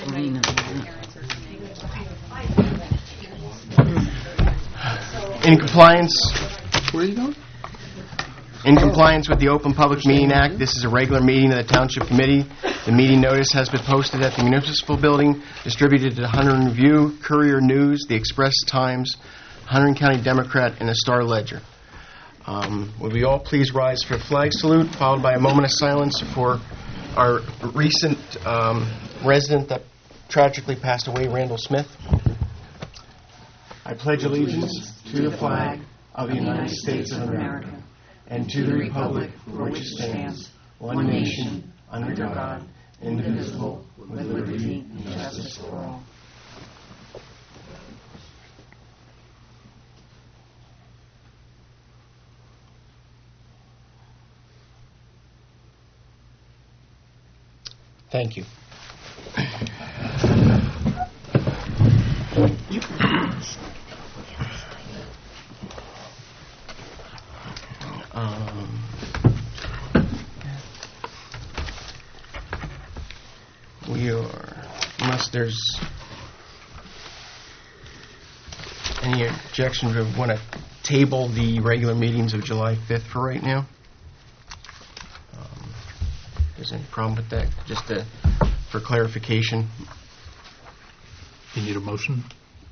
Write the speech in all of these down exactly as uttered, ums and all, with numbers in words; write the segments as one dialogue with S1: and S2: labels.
S1: In compliance,
S2: Where are you going?
S1: in compliance with the Open Public Meeting Act, this is a regular meeting of the Township Committee. The meeting notice has been posted at the Municipal Building, distributed to the Hunterdon Review, Courier News, the Express Times, Hunterdon County Democrat, and the Star Ledger. Um, would we all please rise for a flag salute, followed by a moment of silence for our recent um, resident that tragically passed away, Randall Smith. I pledge allegiance to the flag of the United States of America and to the republic for which it stands, one nation, under God, indivisible, with liberty and justice for all. Thank you. Um, we are, unless there's any objection, we want to table the regular meetings of July fifth for right now. Um, is there any problem with that? Just to, for clarification.
S3: You need a motion?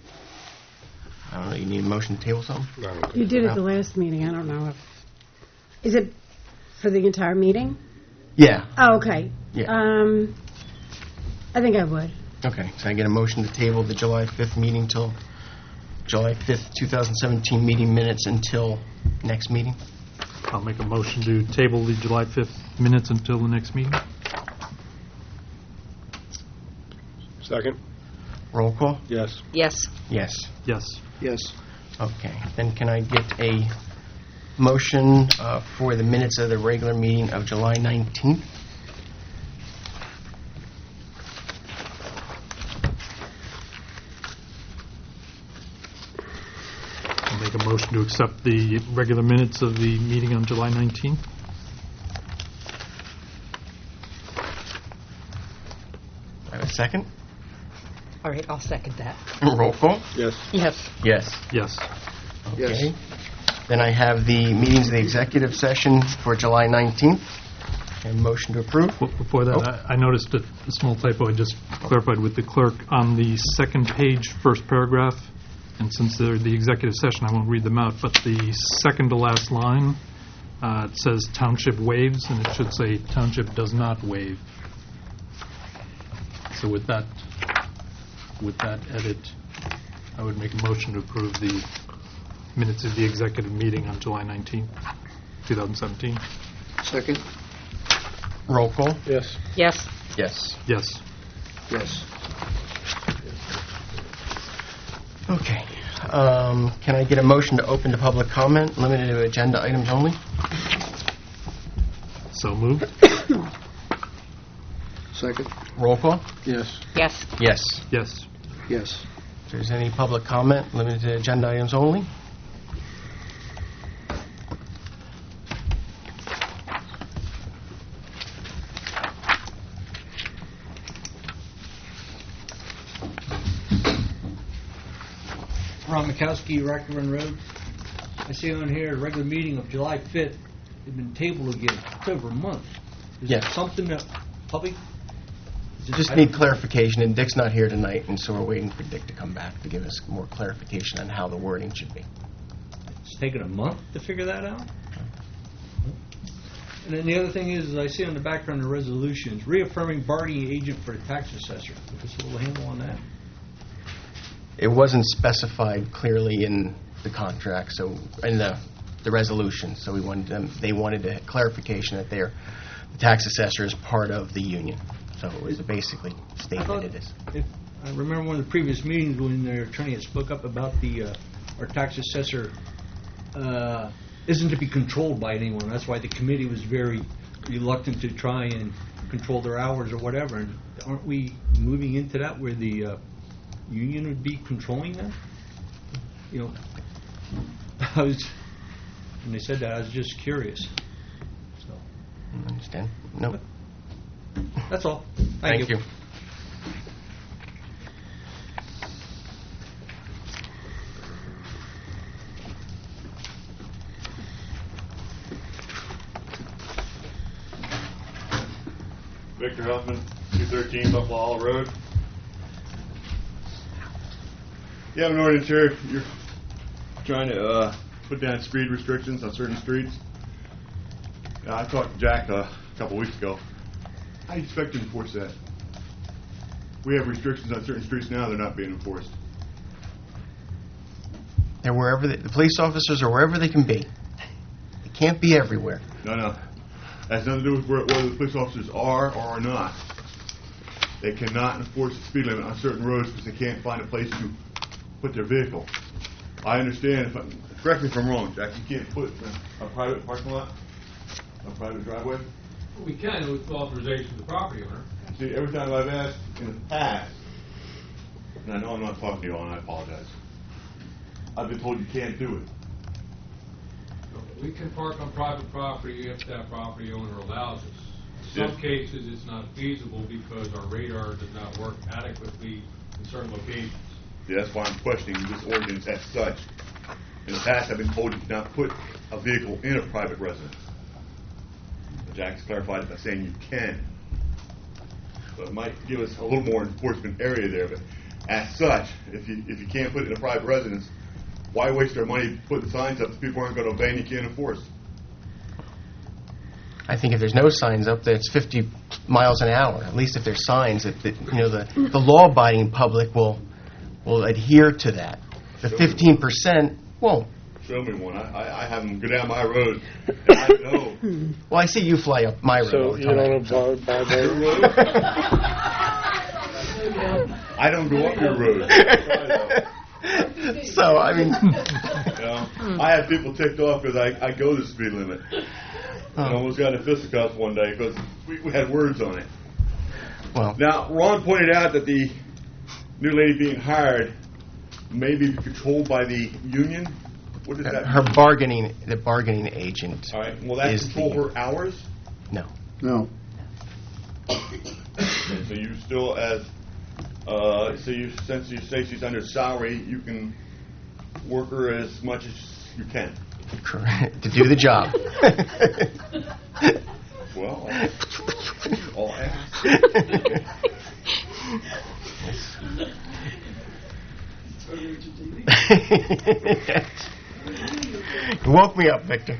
S1: I don't know, you need a motion to table something?
S4: You did it the last meeting. I don't know if... Is it for the entire meeting?
S1: Yeah.
S4: Oh, okay.
S1: Yeah.
S4: Um, I think I would.
S1: Okay, so I get a motion to table the July fifth meeting till July fifth, twenty seventeen meeting minutes until next meeting.
S3: I'll make a motion to table the July fifth minutes until the next meeting.
S2: Second.
S1: Roll call?
S2: Yes.
S5: Yes.
S1: Yes.
S3: Yes.
S2: Yes.
S1: Okay, then can I get a motion uh, for the minutes of the regular meeting of July nineteenth?
S3: I'll make a motion to accept the regular minutes of the meeting on July nineteenth.
S1: I have a second?
S5: All right, I'll second that.
S1: Roll call?
S2: Yes.
S5: Yes.
S1: Yes.
S3: Yes.
S1: Okay. Then I have the meetings of the executive session for July nineteenth. And motion to approve?
S3: Well, before that,
S1: Oh.
S3: I I noticed a a small typo I just clarified with the clerk on the second page, first paragraph, and since they're the executive session, I won't read them out, but the second to last line, uh, it says township waives, and it should say township does not waive. So with that, with that edit, I would make a motion to approve the minutes of the executive meeting on July nineteenth, twenty seventeen.
S2: Second.
S1: Roll call?
S2: Yes.
S5: Yes.
S1: Yes.
S3: Yes.
S2: Yes.
S1: Okay. Um, Can I get a motion to open to public comment, limited to agenda items only?
S3: So moved.
S2: Second.
S1: Roll call?
S2: Yes.
S5: Yes.
S1: Yes.
S3: Yes.
S2: Yes.
S1: If there's any public comment, limited to agenda items only?
S6: Ron Mikowski, Rackham Road. I see on here, a regular meeting of July fifth, it's been tabled again. It's over a month. Is
S1: Yes.
S6: it something that public... is it-
S1: Just
S6: I
S1: need
S6: don't-
S1: clarification, and Dick's not here tonight, and so we're waiting for Dick to come back to give us more clarification on how the wording should be.
S6: It's taken a month to figure that out? And then the other thing is, is I see on the background of resolutions, reaffirming bargaining agent for the tax assessor. Give us a little handle on that.
S1: It wasn't specified clearly in the contract, so, in the, the resolution, so we wanted them, they wanted a clarification that they're, the tax assessor is part of the union. So it was basically
S6: I
S1: stated
S6: thought
S1: it is.
S6: if- I remember one of the previous meetings when their attorney had spoke up about the, uh, our tax assessor uh, isn't to be controlled by anyone. That's why the committee was very reluctant to try and control their hours or whatever. And aren't we moving into that where the uh, union would be controlling that? You know, I was, when they said that, I was just curious. So,
S1: I understand. No.
S6: that's all.
S1: Thank you.
S7: Victor Huffman, two thirteen Buffalo Hall Road. You have an ordinance here. You're trying to uh, put down speed restrictions on certain streets. Uh, I talked to Jack uh, a couple weeks ago. How do you expect to enforce that? We have restrictions on certain streets now. They're not being enforced.
S1: They're wherever they, the police officers are wherever they can be. They can't be everywhere.
S7: No, no. That has nothing to do with where, whether the police officers are or are not. They cannot enforce the speed limit on certain roads because they can't find a place to put their vehicle. I understand. If I, correct me if I'm wrong, Jack. You can't put a, a private parking lot, a private driveway.
S8: We can with authorization of the property owner.
S7: See, every time I've asked in the past, and I know I'm not talking to you all, and I apologize. I've been told you can't do it.
S8: We can park on private property if that property owner allows us. In some
S7: Yeah.
S8: cases, it's not feasible because our radar does not work adequately in certain locations.
S7: See, that's why I'm questioning this ordinance as such. In the past, I've been told you cannot put a vehicle in a private residence. Jack's clarified it by saying you can. So it might give us a little more enforcement area there, but as such, if you if you can't put it in a private residence, why waste our money putting signs up that people aren't going to obey and you can't enforce?
S1: I think if there's no signs up, that it's fifty miles an hour. At least if there's signs, that, that you know the the law-abiding public will will adhere to that. The fifteen percent won't.
S7: Show me one. I, I, I have them go down my road. And I know.
S1: Well, I see you fly up my road all
S2: So
S1: the
S2: you
S1: time.
S2: don't abide by
S7: Your
S2: that?
S7: road? I don't go up your road.
S1: So, I mean...
S7: You know, I have people ticked off because I, I go the speed limit. I almost got in a fisticuffs one day because we, we had words on it.
S1: Well,
S7: Now, Ron pointed out that the new lady being hired may be controlled by the union. What does that
S1: her
S7: mean?
S1: bargaining, the bargaining agent.
S7: All right. Will that
S1: is
S7: control
S1: the-
S7: her hours?
S1: No.
S2: No.
S7: And so you still, as uh, so you since you say she's under salary, you can work her as much as you can.
S1: Correct. To do the job.
S7: Well, I'll ask.
S1: You woke me up, Victor.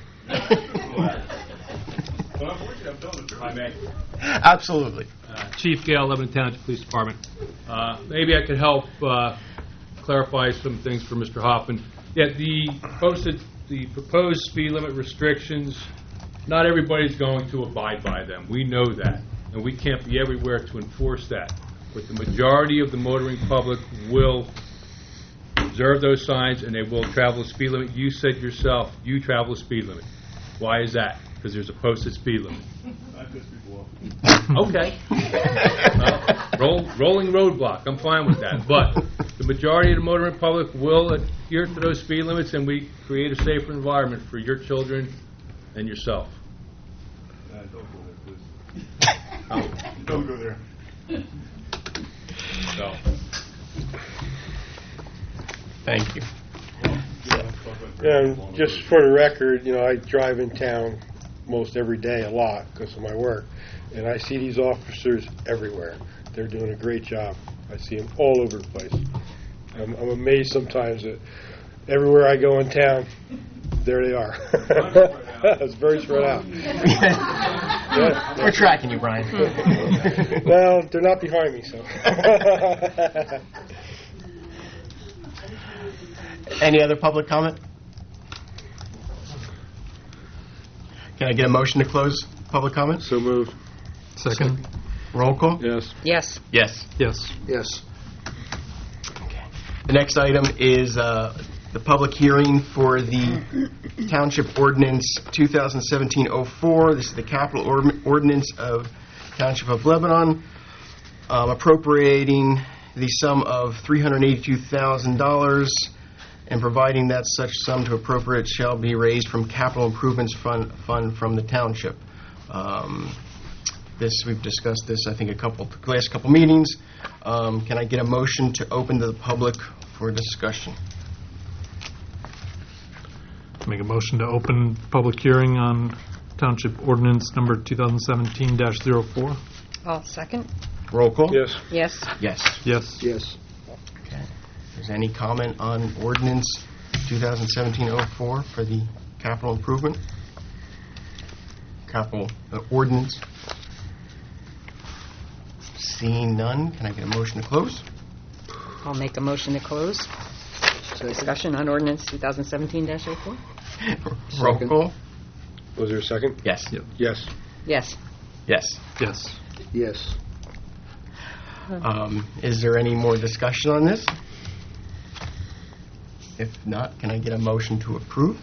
S1: Absolutely.
S8: Uh, Chief Gale, Lebanon Township Police Department. Uh, maybe I could help uh, clarify some things for Mister Hoffman. Yeah, the posted, the proposed speed limit restrictions, not everybody's going to abide by them. We know that, and we can't be everywhere to enforce that. But the majority of the motoring public will observe those signs, and they will travel the speed limit. You said yourself, you travel the speed limit. Why is that? Because there's a posted speed limit.
S7: I piss people off.
S8: Okay. Well, roll, rolling roadblock. I'm fine with that. But the majority of the motoring public will adhere to those speed limits, and we create a safer environment for your children and yourself.
S7: Uh, don't go there, please. Don't go there.
S8: So,
S1: Thank you.
S2: And just for the record, you know, I drive in town most every day a lot because of my work, and I see these officers everywhere. They're doing a great job. I see them all over the place. I'm, I'm amazed sometimes that everywhere I go in town, there they are. It's very spread out. Yeah.
S1: We're tracking you, Brian.
S2: Well, they're not behind me, so.
S1: Any other public comment? Can I get a motion to close public comment?
S2: So moved.
S3: Second?
S1: Roll call?
S2: Yes.
S5: Yes.
S1: Yes.
S3: Yes.
S2: Yes.
S1: The next item is uh, the public hearing for the Township Ordinance twenty seventeen oh four. This is the capital or- ordinance of Township of Lebanon, um, appropriating the sum of three hundred eighty-two thousand dollars and providing that such sum to appropriate shall be raised from capital improvements fund, fund from the township. Um, This, we've discussed this, I think, a couple, last couple meetings. Um, Can I get a motion to open to the public for discussion?
S3: Make a motion to open public hearing on Township Ordinance Number twenty seventeen dash oh four.
S5: I'll second.
S1: Roll call?
S2: Yes.
S5: Yes.
S1: Yes.
S3: Yes.
S2: Yes.
S1: Okay. Is there any comment on ordinance twenty seventeen oh four for the capital improvement? Capital uh, ordinance? Seeing none, can I get a motion to close?
S5: I'll make a motion to close. Discussion on ordinance twenty seventeen oh four.
S1: Roll
S2: Second.
S1: call?
S2: Was there a second?
S1: Yes.
S3: Yep.
S2: Yes.
S5: Yes.
S1: Yes.
S3: Yes.
S2: Yes.
S1: Um, Is there any more discussion on this? If not, can I get a motion to approve?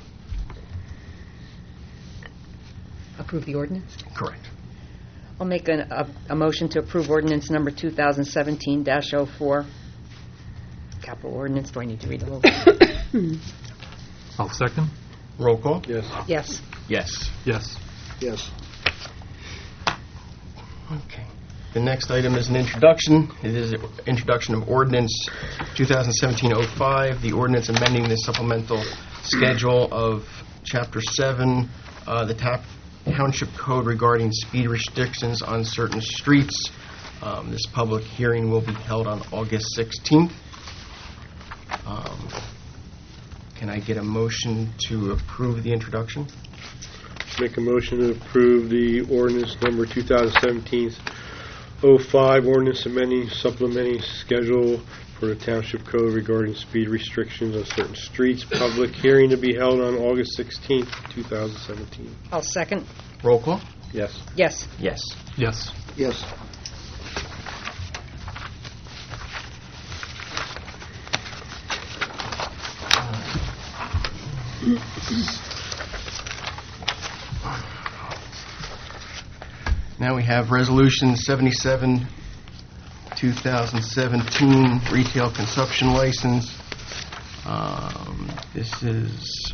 S5: Approve the ordinance.
S1: Correct.
S5: I'll make an- a, a motion to approve ordinance number two thousand seventeen oh four. Capital ordinance. Do I need to read the whole?
S3: I'll second.
S1: Roll call?
S2: Yes.
S5: Yes.
S1: Yes.
S3: Yes.
S2: Yes.
S1: Okay. The next item is an introduction. It is an introduction of ordinance twenty seventeen oh five, the ordinance amending the supplemental schedule of Chapter seven, uh, the Tap Township Code regarding speed restrictions on certain streets. Um, This public hearing will be held on August sixteenth. Um, Can I get a motion to approve the introduction?
S2: Make a motion to approve the ordinance number two thousand seventeen oh five, ordinance amending supplementing schedule for the Township Code regarding speed restrictions on certain streets. Public hearing to be held on August sixteenth, two thousand seventeen.
S5: I'll second.
S1: Roll call?
S2: Yes.
S5: Yes.
S1: Yes.
S3: Yes.
S2: Yes.
S1: Now we have Resolution seventy-seven, two thousand seventeen, retail consumption license. Um, This is,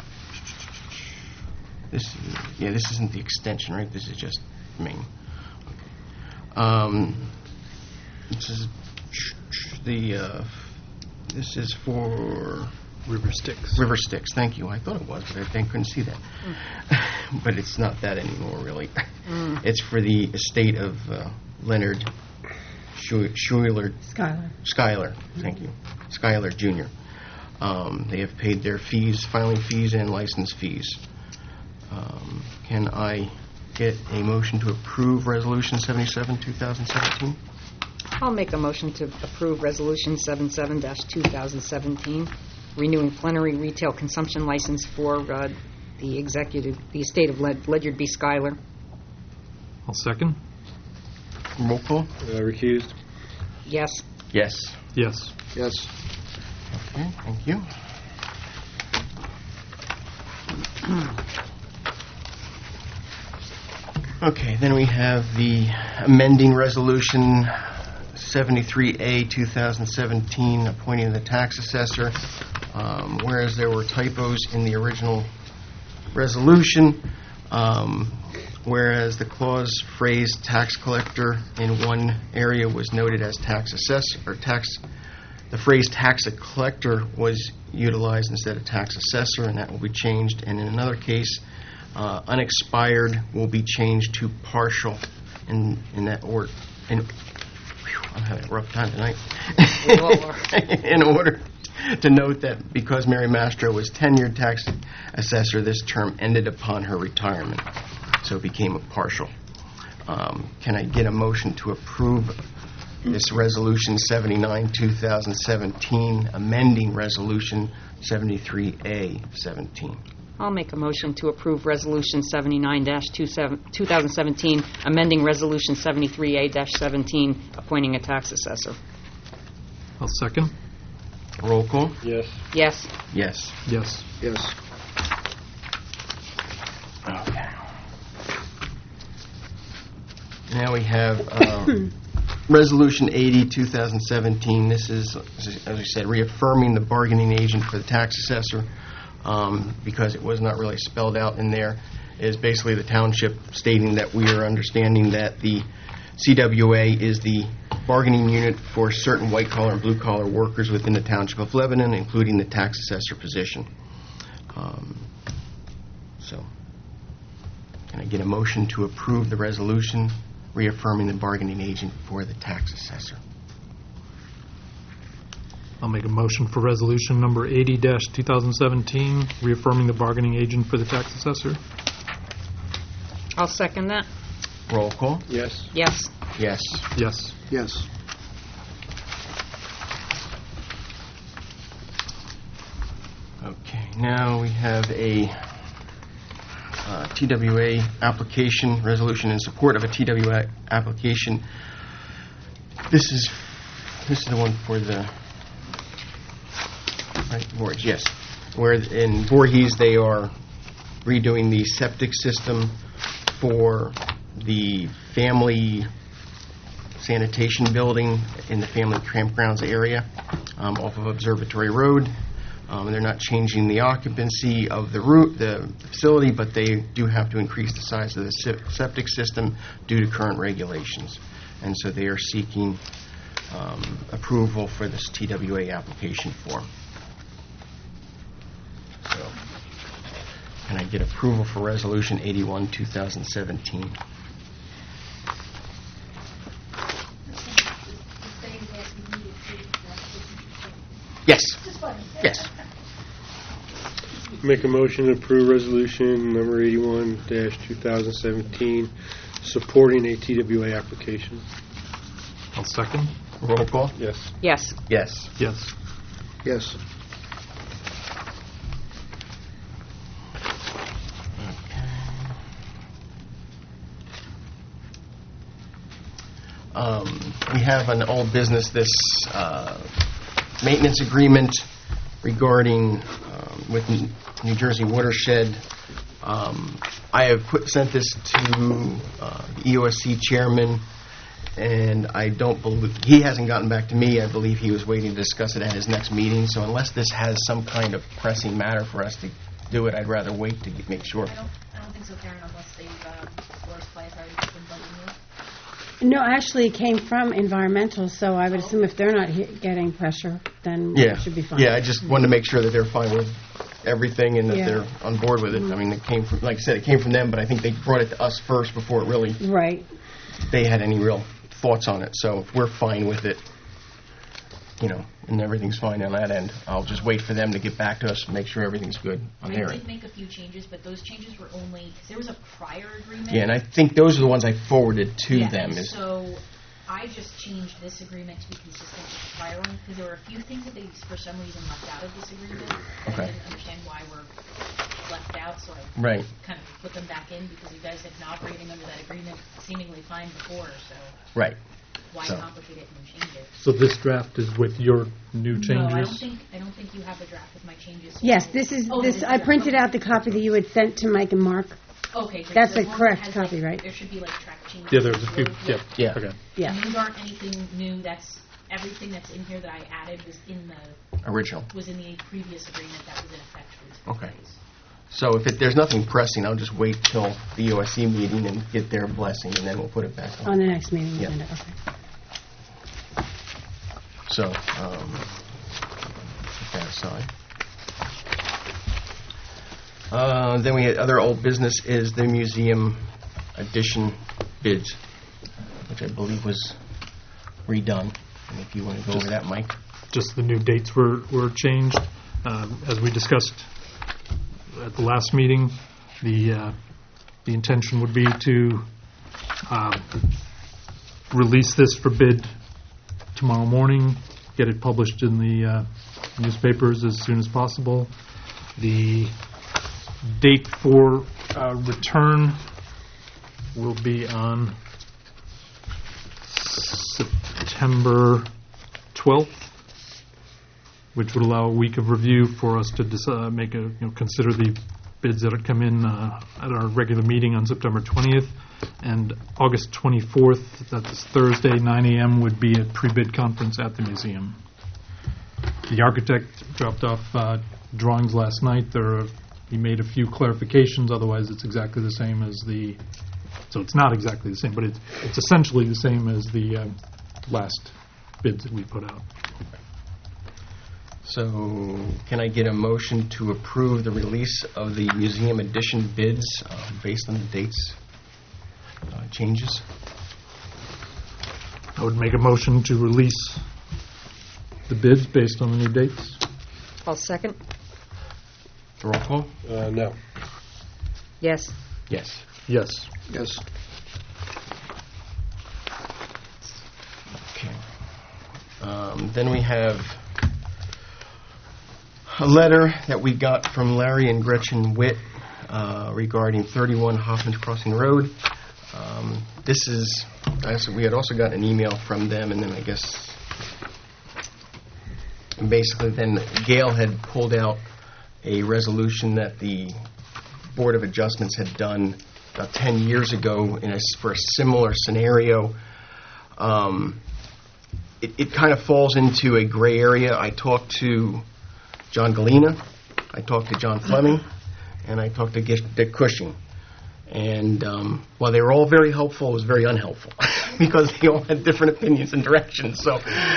S1: this is, yeah, this isn't the extension, right? This is just main. Okay. Um, This is the, uh, this is for
S3: River Styx.
S1: River Styx, thank you. I thought it was, but I couldn't see that. But it's not that anymore, really. It's for the estate of uh, Leonard Schu- Schuler,
S4: Skylar.
S1: Schuyler, thank you, Schuyler Junior Um, They have paid their fees, filing fees and license fees. Um, Can I get a motion to approve Resolution seventy-seven, two thousand seventeen?
S5: I'll make a motion to approve Resolution seventy-seven two thousand seventeen, renewing plenary retail consumption license for uh, the executive, the estate of Led- Ledyard B. Schuyler.
S3: I'll second.
S1: Roll call?
S2: Uh, recused?
S5: Yes.
S1: Yes.
S3: Yes.
S2: Yes.
S1: Okay, thank you. Okay, then we have the amending Resolution seventy-three A, two thousand seventeen, appointing the tax assessor. Um, Whereas there were typos in the original resolution, um, whereas the clause phrase tax collector in one area was noted as tax assessor, or tax, the phrase tax collector was utilized instead of tax assessor, and that will be changed. And in another case, uh, unexpired will be changed to partial in, in that or, in, whew, I'm having a rough time tonight.
S5: We all are.
S1: In order to note that because Mary Mastro was tenured tax assessor, this term ended upon her retirement, so it became a partial. Um, Can I get a motion to approve this Resolution seventy-nine, two thousand seventeen, amending Resolution seventy-three A, seventeen?
S5: I'll make a motion to approve Resolution seventy-nine two thousand seventeen, amending Resolution seventy-three A seventeen, appointing a tax assessor.
S3: I'll second.
S1: Roll call?
S2: Yes.
S5: Yes.
S1: Yes.
S3: Yes.
S2: Yes.
S1: Okay. Now we have uh, Resolution eighty, two thousand seventeen. This is, as I said, reaffirming the bargaining agent for the tax assessor, um, because it was not really spelled out in there. It is basically the township stating that we are understanding that the C W A is the bargaining unit for certain white-collar and blue-collar workers within the Township of Lebanon, including the tax assessor position. Um, So, can I get a motion to approve the resolution reaffirming the bargaining agent for the tax assessor.
S3: I'll make a motion for resolution number eighty two thousand seventeen, reaffirming the bargaining agent for the tax assessor.
S5: I'll second that.
S1: Roll call?
S2: Yes.
S5: Yes.
S1: Yes.
S3: Yes.
S9: Yes.
S1: Okay, now we have a uh, T W A application, resolution in support of a T W A application. This is, this is the one for the, right, Voorhees, yes. Where in Voorhees, they are redoing the septic system for the family sanitation building in the family campgrounds area um, off of Observatory Road. Um, and they're not changing the occupancy of the root, the facility, but they do have to increase the size of the se- septic system due to current regulations. And so they are seeking um, approval for this T W A application form. So, can I get approval for Resolution eighty-one, two thousand seventeen? Yes. Yes.
S2: Make a motion to approve resolution number eighty-one dash two thousand seventeen, supporting a T W A application.
S3: I'll second.
S1: Roll call?
S2: Yes.
S5: Yes.
S1: Yes.
S3: Yes.
S9: Yes.
S1: Um, we have an old business, this uh, maintenance agreement regarding um, with N- New Jersey Watershed. Um, I have put, sent this to uh, the E O S C chairman, and I don't believe, he hasn't gotten back to me. I believe he was waiting to discuss it at his next meeting. So unless this has some kind of pressing matter for us to do it, I'd rather wait to get, make sure.
S10: I don't, I don't think so, Karen, unless they've, uh, Forest Place already been bugging you.
S4: No, actually, it came from environmental, so I would assume if they're not he- getting pressure, then
S1: Yeah.
S4: it should be fine.
S1: Yeah, I just wanted to make sure that they're fine with everything and that
S4: Yeah.
S1: they're on board with it. I mean, it came from, like I said, it came from them, but I think they brought it to us first before it really,
S4: Right.
S1: they had any real thoughts on it. So if we're fine with it, you know, and everything's fine on that end, I'll just wait for them to get back to us and make sure everything's good on
S10: I
S1: their
S10: did
S1: end.
S10: make a few changes, but those changes were only, because there was a prior agreement.
S1: Yeah, and I think those are the ones I forwarded to
S10: Yeah,
S1: them.
S10: and
S1: Is
S10: so I just changed this agreement to be consistent with the prior one, because there were a few things that they, for some reason, left out of this agreement. and
S1: Okay.
S10: I didn't understand why were left out, so I
S1: Right.
S10: kind of put them back in, because you guys had been operating under that agreement seemingly fine before, so
S1: Right.
S10: why
S1: So-
S10: complicate it and change it?
S3: So this draft is with your new changes?
S10: No, I don't think, I don't think you have a draft with my changes.
S4: Yes,
S10: so-
S4: this is,
S10: Oh,
S4: this.
S10: is
S4: I
S10: it?
S4: printed
S10: Okay.
S4: out the copy that you had sent to Mike and Mark.
S10: Okay, great.
S4: That's
S10: So
S4: the
S10: as long as it
S4: correct
S10: has,
S4: copy,
S10: like,
S4: right?
S10: There should be like track changes.
S3: Yeah, there's a few,
S10: below.
S3: yeah.
S1: Yeah.
S3: Okay.
S4: Yeah.
S10: And these aren't anything new, that's, everything that's in here that I added was in the,
S1: Original.
S10: was in the previous agreement that was in effect for these
S1: Okay.
S10: days.
S1: So if it, there's nothing pressing, I'll just wait till the E O S C meeting and get their blessing, and then we'll put it back on.
S4: On the next meeting
S1: Yeah.
S4: agenda, okay.
S1: So, um, put that aside. Uh, then we had other old business is the museum addition bids, which I believe was redone. And if you want to go over that, Mike.
S3: Just the new dates were, were changed. Um, As we discussed at the last meeting, the, uh, the intention would be to uh, release this for bid tomorrow morning, get it published in the uh, newspapers as soon as possible. The date for uh, return will be on September twelfth, which would allow a week of review for us to decide, make a, you know, consider the bids that have come in uh, at our regular meeting on September twentieth. And August twenty-fourth, that's Thursday, nine a.m., would be a pre-bid conference at the museum. The architect dropped off uh, drawings last night. There are, he made a few clarifications, otherwise it's exactly the same as the, so it's not exactly the same, but it's, it's essentially the same as the uh, last bids that we put out.
S1: So, can I get a motion to approve the release of the museum addition bids uh, based on the dates uh, changes?
S3: I would make a motion to release the bids based on the new dates.
S5: I'll second.
S1: Roll call?
S2: Uh, no.
S5: Yes.
S1: Yes.
S3: Yes.
S1: Yes. Okay. Um, Then we have a letter that we got from Larry and Gretchen Witt uh, regarding thirty-one Hoffman's Crossing Road. Um, This is, I said we had also got an email from them, and then I guess, basically then Gail had pulled out a resolution that the Board of Adjustments had done about ten years ago in a, for a similar scenario. Um, it it kind of falls into a gray area. I talked to John Galena, I talked to John Fleming, and I talked to Gish- Dick Cushing. And um, while they were all very helpful, it was very unhelpful because they all had different opinions and directions. So,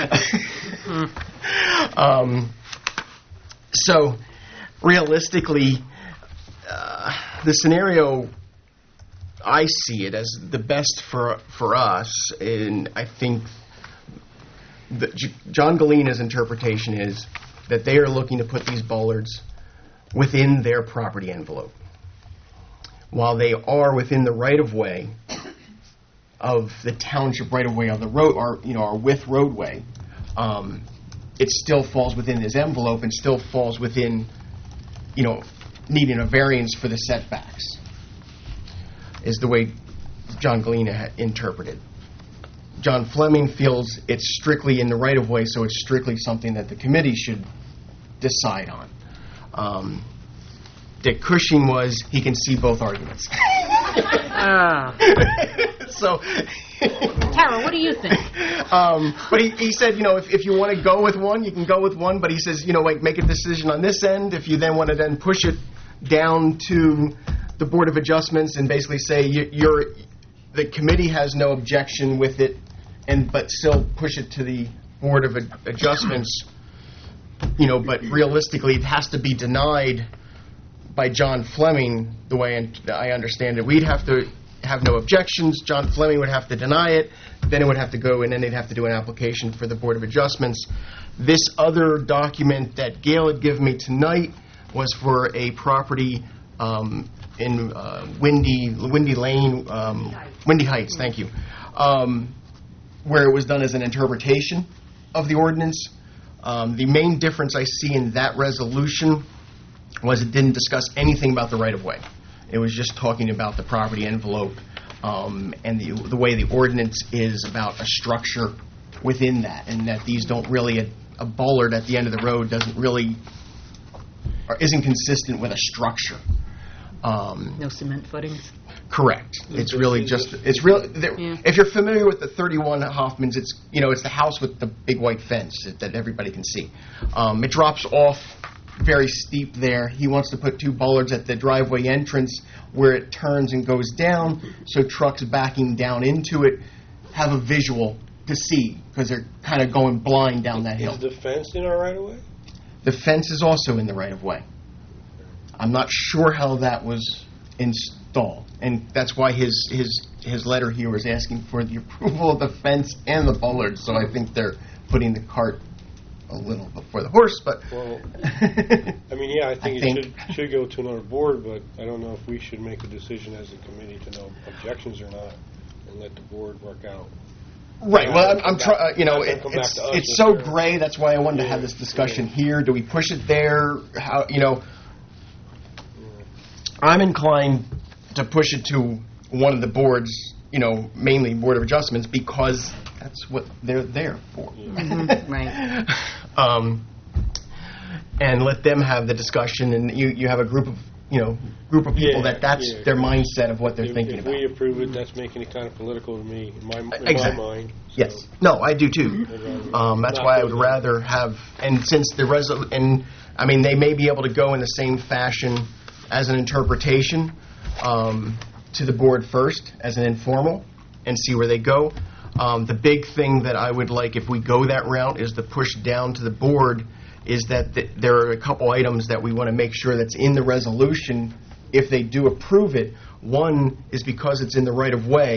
S1: um, so realistically, uh, the scenario I see it as the best for for us, and I think that J- John Galena's interpretation is that they are looking to put these bollards within their property envelope. While they are within the right-of-way of the township right-of-way of the road, or, you know, our width roadway, um, it still falls within this envelope and still falls within, you know, needing a variance for the setbacks, is the way John Galena had interpreted. John Fleming feels it's strictly in the right-of-way, so it's strictly something that the committee should decide on. Um, Dick Cushing was, he can see both arguments.
S5: Ah.
S1: So,
S10: Tara, what do you think?
S1: um, but he, he said, you know, if, if you want to go with one, you can go with one, but he says, you know, like, make a decision on this end. If you then want to then push it down to the Board of Adjustments and basically say you, you're, the committee has no objection with it, and but still push it to the Board of Ad- Adjustments, you know, but realistically it has to be denied by John Fleming, the way I understand it. We'd have to have no objections. John Fleming would have to deny it. Then it would have to go, and then they'd have to do an application for the Board of Adjustments. This other document that Gail had given me tonight was for a property um, in uh, Windy Windy Lane, um, Windy Heights, thank you, um, where it was done as an interpretation of the ordinance. Um, the main difference I see in that resolution was it didn't discuss anything about the right-of-way. It was just talking about the property envelope um, and the, the way the ordinance is about a structure within that, and that these don't really, a, a bollard at the end of the road doesn't really, or isn't consistent with a structure. Um,
S5: No cement footings?
S1: Correct. It's really just, it's real, there-
S5: Yeah.
S1: if you're familiar with the thirty-one Hoffmans, it's, you know, it's the house with the big white fence that, that everybody can see. Um, it drops off very steep there. He wants to put two bollards at the driveway entrance where it turns and goes down, so trucks backing down into it have a visual to see, because they're kind of going blind down that hill.
S2: Is the fence in our right-of-way?
S1: The fence is also in the right-of-way. I'm not sure how that was installed, and that's why his his his letter here was asking for the approval of the fence and the bollards, so I think they're putting the cart a little before the horse, but...
S2: Well, I mean, yeah, I think
S1: I
S2: it
S1: think-
S2: should should go to another board, but I don't know if we should make a decision as a committee to know objections or not, and let the board work out.
S1: Right, well, I'm, I'm
S2: Not
S1: trying, you know,
S2: gonna
S1: it-
S2: come back
S1: it's,
S2: to us
S1: it's
S2: if
S1: so
S2: they're-
S1: gray, that's why I wanted to
S2: Yeah,
S1: have this discussion
S2: yeah.
S1: here. Do we push it there? How, you know, I'm inclined to push it to one of the boards, you know, mainly Board of Adjustments, because that's what they're there for.
S5: Mhm, right.
S1: Um, and let them have the discussion, and you, you have a group of, you know, group of people
S2: Yeah,
S1: that that's
S2: yeah.
S1: their mindset of what they're
S2: If,
S1: thinking
S2: if
S1: about.
S2: we approve it, that's making it kind of political to me, in my, in my
S1: Exactly.
S2: mind. so
S1: Yes. No, I do too.
S2: I'd rather
S1: Um, that's
S2: not
S1: why I
S2: go
S1: would
S2: there.
S1: rather have, and since the resol, and, I mean, they may be able to go in the same fashion as an interpretation um, to the board first, as an informal, and see where they go. Um, the big thing that I would like, if we go that route, is the push down to the board, is that th- there are a couple items that we want to make sure that's in the resolution if they do approve it. One is because it's in the right-of-way,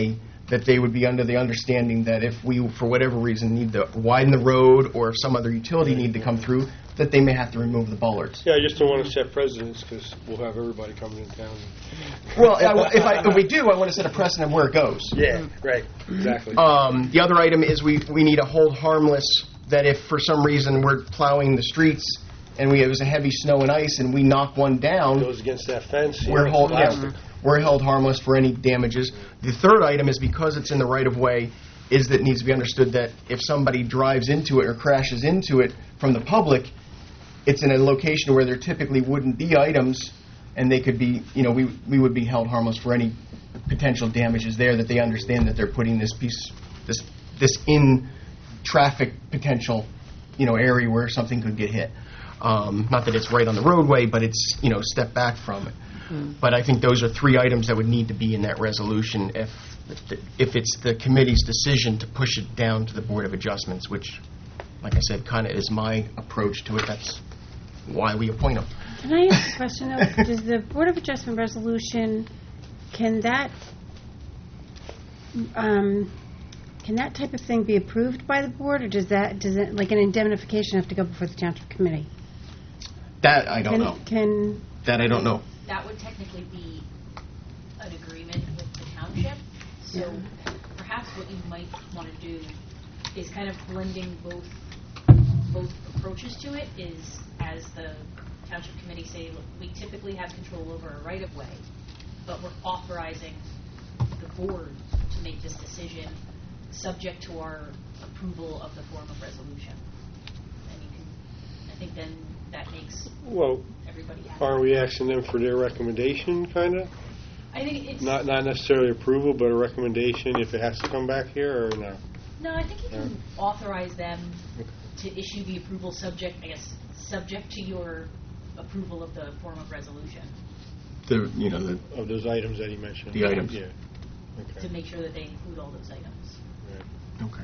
S1: that they would be under the understanding that if we, for whatever reason, need to widen the road, or if some other utility need to come through, that they may have to remove the bollards.
S2: Yeah, I just don't want to set precedents, because we'll have everybody coming in town.
S1: Well, I- if, I, if we do, I want to set a precedent where it goes.
S2: Yeah, right, exactly.
S1: Um, the other item is we, we need a hold harmless, that if for some reason we're plowing the streets and we, it was a heavy snow and ice and we knock one down,
S2: Goes against that fence.
S1: we're,
S2: yeah,
S1: hold,
S2: it's
S1: yeah,
S2: plastic.
S1: we're held harmless for any damages. The third item is because it's in the right-of-way, is that it needs to be understood that if somebody drives into it or crashes into it from the public, it's in a location where there typically wouldn't be items, and they could be, you know, we, we would be held harmless for any potential damages there, that they understand that they're putting this piece, this, this in traffic potential, you know, area where something could get hit. Um, not that it's right on the roadway, but it's, you know, step back from it. But I think those are three items that would need to be in that resolution if, if it's the committee's decision to push it down to the Board of Adjustments, which, like I said, kind of is my approach to it. That's why we appoint them.
S4: Can I ask a question, though? Does the Board of Adjustment resolution, can that, um, can that type of thing be approved by the board, or does that, does it, like an indemnification, have to go before the township committee?
S1: That I don't
S4: Can-
S1: know.
S4: Can,
S1: That I don't know.
S10: That would technically be an agreement with the township, so perhaps what you might want to do is kind of blending both, both approaches to it, is as the township committee say, look, we typically have control over a right-of-way, but we're authorizing the board to make this decision subject to our approval of the form of resolution. And you can, I think then that makes
S2: Well,
S10: everybody happy.
S2: aren't we asking them for their recommendation, kind of?
S10: I think it's...
S2: Not not necessarily approval, but a recommendation if it has to come back here, or no?
S10: No, I think you can authorize them to issue the approval subject, I guess, subject to your approval of the form of resolution,
S1: The, you know, the,
S2: Of those items that he mentioned?
S1: The items.
S2: Yeah.
S10: to
S2: Okay.
S10: make sure that they include all those items.
S1: okay.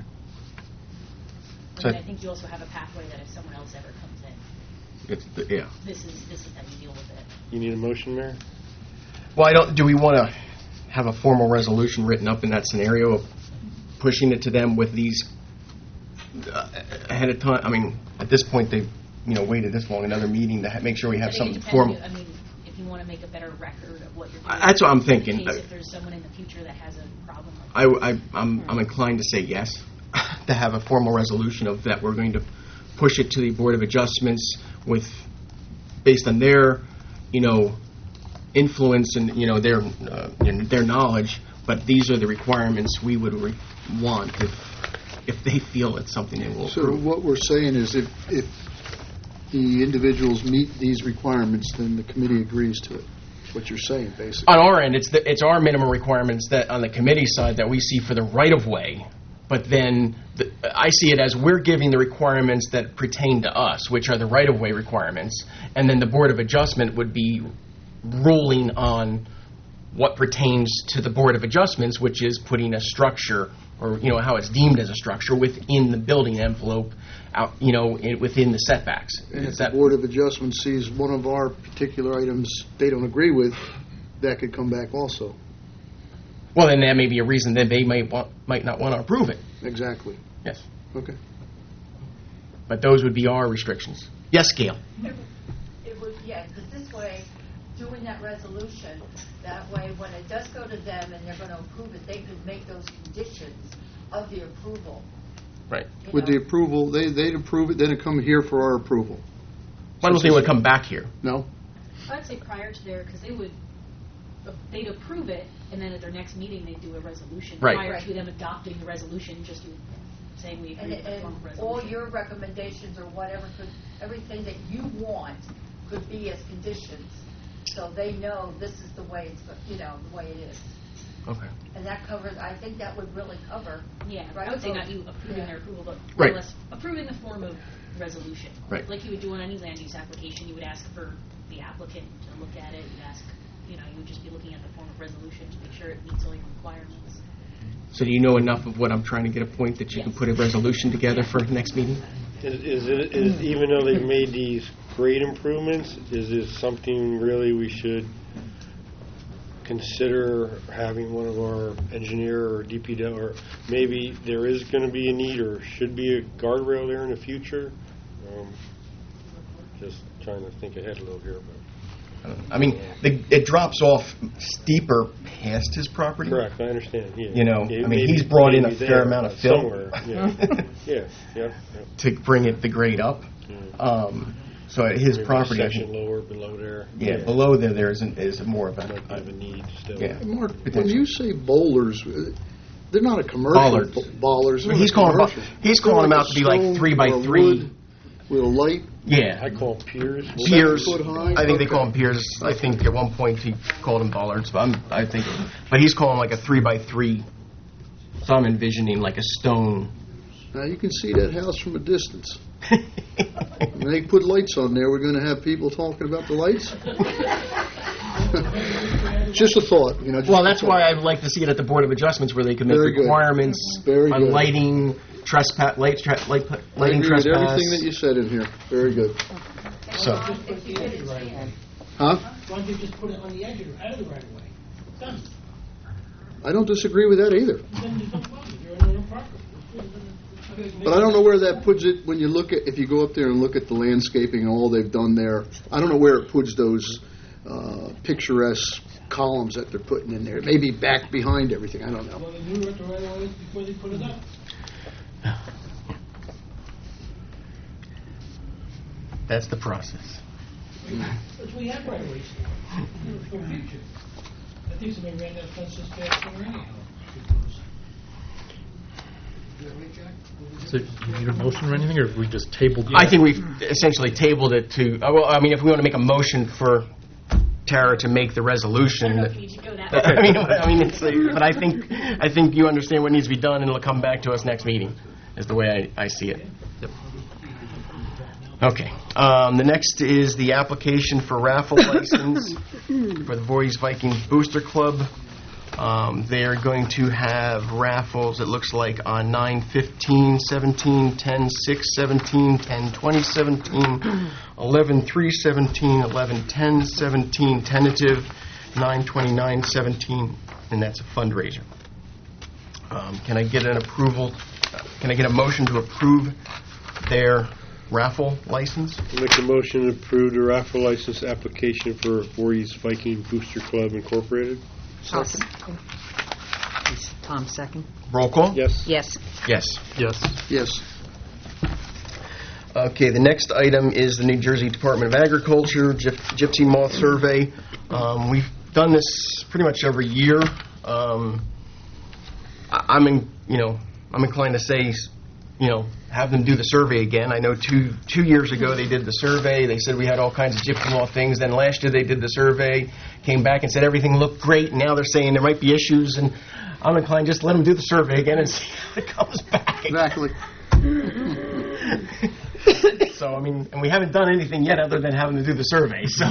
S10: And
S1: So-
S10: then I think you also have a pathway that if someone else ever comes in,
S1: It's the, yeah.
S10: this is, this is how you deal with it.
S2: You need a motion, Mayor?
S1: Well, I don't, do we want to have a formal resolution written up in that scenario of pushing it to them with these uh, ahead of time? I mean, at this point, they've, you know, waited this long, another meeting to ha- make sure we have
S10: I think
S1: something
S10: it depends,
S1: formal.
S10: I mean, if you want to make a better record of what you're doing.
S1: That's what I'm thinking.
S10: In case if there's someone in the future that has a problem like
S1: I, I, I'm, I'm inclined to say yes, to have a formal resolution of that we're going to push it to the Board of Adjustments with, based on their, you know, influence and, you know, their, uh, and their knowledge, but these are the requirements we would re- want if, if they feel it's something they will
S9: So
S1: approve.
S9: what we're saying is if, if the individuals meet these requirements, then the committee agrees to it. What you're saying, basically.
S1: On our end, it's the, it's our minimum requirements that, on the committee side, that we see for the right-of-way, but then the, I see it as we're giving the requirements that pertain to us, which are the right-of-way requirements, and then the Board of Adjustment would be ruling on what pertains to the Board of Adjustments, which is putting a structure, or, you know, how it's deemed as a structure within the building envelope, out, you know, in, within the setbacks.
S9: And if
S1: Is
S9: the
S1: that-
S9: Board of Adjustment sees one of our particular items they don't agree with, that could come back also.
S1: Well, then that may be a reason that they may want, might not want to approve it.
S9: Exactly.
S1: Yes.
S9: Okay.
S1: But those would be our restrictions. Yes, Gail?
S11: It would, yeah, because this way, doing that resolution, that way, when it does go to them and they're going to approve it, they could make those conditions of the approval.
S1: Right.
S11: you
S9: With
S11: know.
S9: the approval, they, they'd approve it, then it come here for our approval.
S1: Why don't they would come back here?
S9: No?
S10: I'd say prior to their, because they would, they'd approve it, and then at their next meeting, they'd do a resolution.
S1: Right.
S10: Prior
S11: Right.
S10: to them adopting the resolution, just to saying we
S11: And,
S10: agree with the form of
S11: and all
S10: resolution.
S11: your recommendations or whatever could, everything that you want could be as conditions, so they know this is the way it's, go- you know, the way it is.
S1: Okay.
S11: And that covers, I think that would really cover.
S10: Yeah,
S11: Right.
S10: I would say not you approving
S11: Yeah.
S10: their approval, but more
S1: Right.
S10: or less approving the form of resolution.
S1: Right.
S10: Like you would do on any land use application, you would ask for the applicant to look at it, you'd ask, you know, you would just be looking at the form of resolution to make sure it meets all your requirements.
S1: So do you know enough of what I'm trying to get a point that you can
S10: Yes.
S1: put a resolution together for next meeting?
S2: Is, is it, is, even though they've made these great improvements, is this something really we should consider having one of our engineer or D P W, or maybe there is going to be a need or should be a guardrail there in the future? Um, Just trying to think ahead a little here. But
S1: I mean, the, it drops off steeper past his property.
S2: correct, I understand, yeah.
S1: You know,
S2: Yeah,
S1: I mean,
S2: maybe-
S1: he's brought in a
S2: maybe
S1: fair
S2: there,
S1: amount of
S2: uh,
S1: fill.
S2: Somewhere, yeah, yeah, yeah. yeah.
S1: to bring it the grade up. Um, so at his
S2: Maybe a
S1: property, I
S2: section
S1: think,
S2: lower, below there.
S1: yeah, below there, there is, an, is more of a,
S2: Might have a need still.
S1: yeah.
S9: Mark, when
S1: Potential.
S9: you say bowlers, uh, they're not a commercial.
S1: Bollards.
S9: b- Ballers.
S1: He's calling them, he's
S9: They're
S1: calling them
S9: like
S1: out
S9: a
S1: to be like
S9: stone
S1: three by
S9: or a
S1: three.
S9: wood With a light.
S1: Yeah.
S2: I call them piers.
S1: Piers.
S9: Seven foot high?
S1: I think they
S9: Okay.
S1: call them piers. I think at one point he called them bollards, but I'm, I think, but he's calling like a three by three. So I'm envisioning like a stone.
S9: Now, you can see that house from a distance. When they put lights on there, we're going to have people talking about the lights? Just a thought, you know. just
S1: Well,
S9: a
S1: that's
S9: thought.
S1: why I'd like to see it at the Board of Adjustments where they can make
S9: Very good.
S1: requirements
S9: Very
S1: on
S9: good.
S1: lighting, trespass, light, tra- light,
S9: I
S1: lighting
S9: agree with
S1: trespass.
S9: everything that you said in here. Very good.
S1: So,
S9: Huh?
S12: Why don't you just put it on the edge of, out of the right of way? Done.
S9: I don't disagree with that either.
S12: Then there's no problem. You're on your own property.
S9: But I don't know where that puts it when you look at, if you go up there and look at the landscaping and all they've done there. I don't know where it puts those uh, picturesque columns that they're putting in there. Maybe back behind everything. I don't know.
S12: Well, they knew what the right of way is before they put it up.
S1: that's the process.
S12: That's what we have right of ways for, for future. I think somebody ran that fence this past summer anyhow.
S3: So, do you need a motion or anything, or have we just tabled?
S1: I think we've essentially tabled it to, uh, well, I mean, if we want to make a motion for Tara to make the resolution.
S10: I don't know if you need to go that
S1: I mean, I mean, it's, like- but I think, I think you understand what needs to be done, and it'll come back to us next meeting, is the way I, I see it.
S3: Yep.
S1: Okay. Um, the next is the application for raffle license for the Voorhees Viking Booster Club. Um, they are going to have raffles, it looks like, on nine fifteen seventeen, ten six seventeen, ten twenty seventeen, eleven three seventeen, eleven ten seventeen, tentative, nine twenty-nine seventeen, and that's a fundraiser. Um, can I get an approval, uh, can I get a motion to approve their raffle license?
S2: Make a motion to approve the raffle license application for Voorhees Viking Booster Club Incorporated.
S5: I'll s- Is Tom second?
S1: Roll call?
S2: Yes.
S5: Yes.
S1: Yes.
S3: Yes.
S9: Yes.
S1: Okay, the next item is the New Jersey Department of Agriculture Gyp- Gypsy Moth Survey. Um, We've done this pretty much every year. Um, I- I'm in, you know, I'm inclined to say, you know, have them do the survey again. I know two two years ago they did the survey. They said we had all kinds of gypsy moth things. Then last year they did the survey, came back and said everything looked great. And now they're saying there might be issues. And I'm inclined just let them do the survey again and see how it comes back.
S9: Exactly.
S1: So, I mean, and we haven't done anything yet other than having to do the survey, so.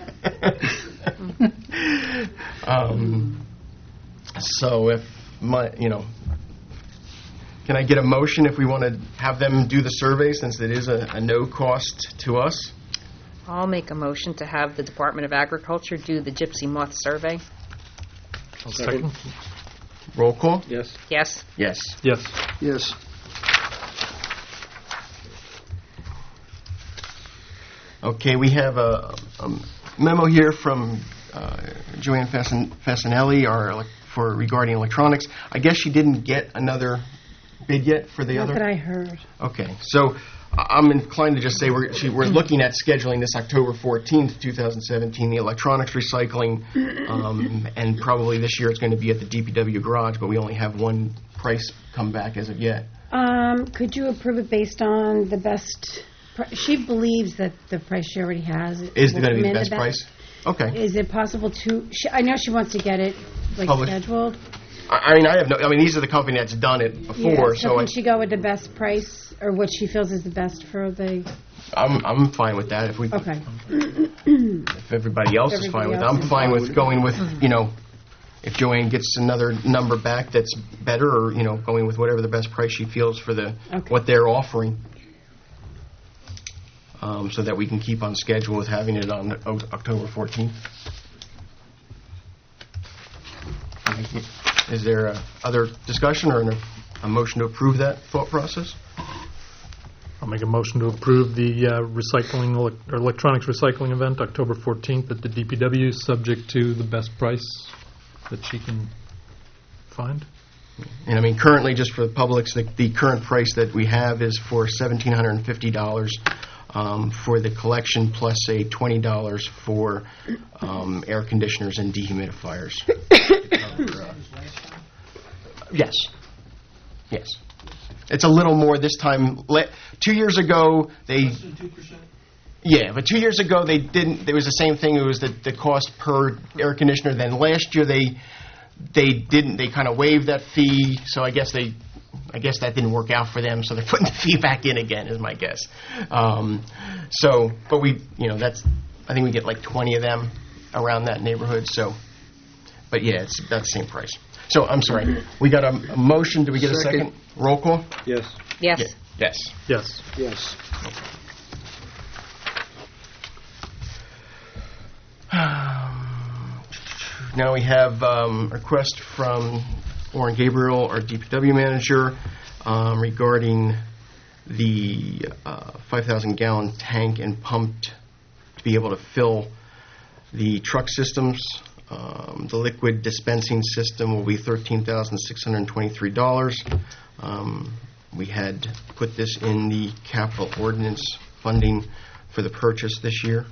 S1: um, so if my, you know, can I get a motion if we want to have them do the survey since it is a, a no cost to us?
S5: I'll make a motion to have the Department of Agriculture do the gypsy moth survey.
S3: I'll second.
S1: Roll call?
S2: Yes.
S5: Yes.
S1: Yes.
S3: Yes.
S9: Yes.
S1: Okay, we have a, a memo here from uh, Joanne Fassin- Fascinelli our, elec- for regarding electronics. I guess she didn't get another bid yet for the
S4: Not
S1: other?
S4: that I heard.
S1: Okay, so I- I'm inclined to just say we're, she, we're looking at scheduling this October fourteenth, twenty seventeen, the electronics recycling, um, and probably this year it's going to be at the D P W garage, but we only have one price come back as of yet.
S4: Um, could you approve it based on the best, pr- she believes that the price she already has.
S1: Is
S4: will
S1: going to be
S4: come
S1: the
S4: in
S1: best price? Okay.
S4: Is it possible to, she, I know she wants to get it, like,
S1: Published.
S4: scheduled.
S1: I, I mean, I have no, I mean, these are the company that's done it before,
S4: Yeah,
S1: so
S4: so
S1: I,
S4: can she go with the best price, or what she feels is the best for the,
S1: I'm, I'm fine with that. If we,
S4: okay.
S1: if everybody else is fine
S4: Everybody
S1: with it.
S4: else
S1: I'm
S4: is
S1: fine
S4: fine
S1: with
S4: with it.
S1: going with, you know, if Joanne gets another number back that's better, or, you know, going with whatever the best price she feels for the,
S4: Okay.
S1: what they're offering. Um, so that we can keep on schedule with having it on O- October fourteenth. Is there uh, other discussion or an- a motion to approve that thought process?
S3: I'll make a motion to approve the uh, recycling, elec- or electronics recycling event, October fourteenth at the D P W, subject to the best price that she can find.
S1: And I mean, currently, just for the public, the, the current price that we have is for one thousand seven hundred fifty dollars um, for the collection, plus a twenty dollars for um, air conditioners and dehumidifiers. uh, yes. Yes. It's a little more this time. Le- two years ago, they...
S12: Less than two percent?
S1: Yeah, but two years ago, they didn't... It was the same thing. It was the, the cost per air conditioner. Then last year, they... They didn't. They kind of waived that fee, so I guess they, I guess that didn't work out for them. So they're putting the fee back in again, is my guess. Um, so, but we, you know, that's. I think we get like twenty of them around that neighborhood. So, but yeah, it's about the same price. So I'm sorry. We got a, a motion. Do we get a second?
S9: Second.
S1: Roll call.
S2: Yes.
S5: Yes.
S1: Yeah. Yes.
S3: Yes.
S9: Yes.
S1: Now we have um, a request from Warren Gabriel, our D P W manager, um, regarding the uh, five thousand gallon tank and pump to be able to fill the truck systems. Um, the liquid dispensing system will be thirteen thousand six hundred twenty-three dollars. Um, we had put this in the capital ordinance funding for the purchase this year.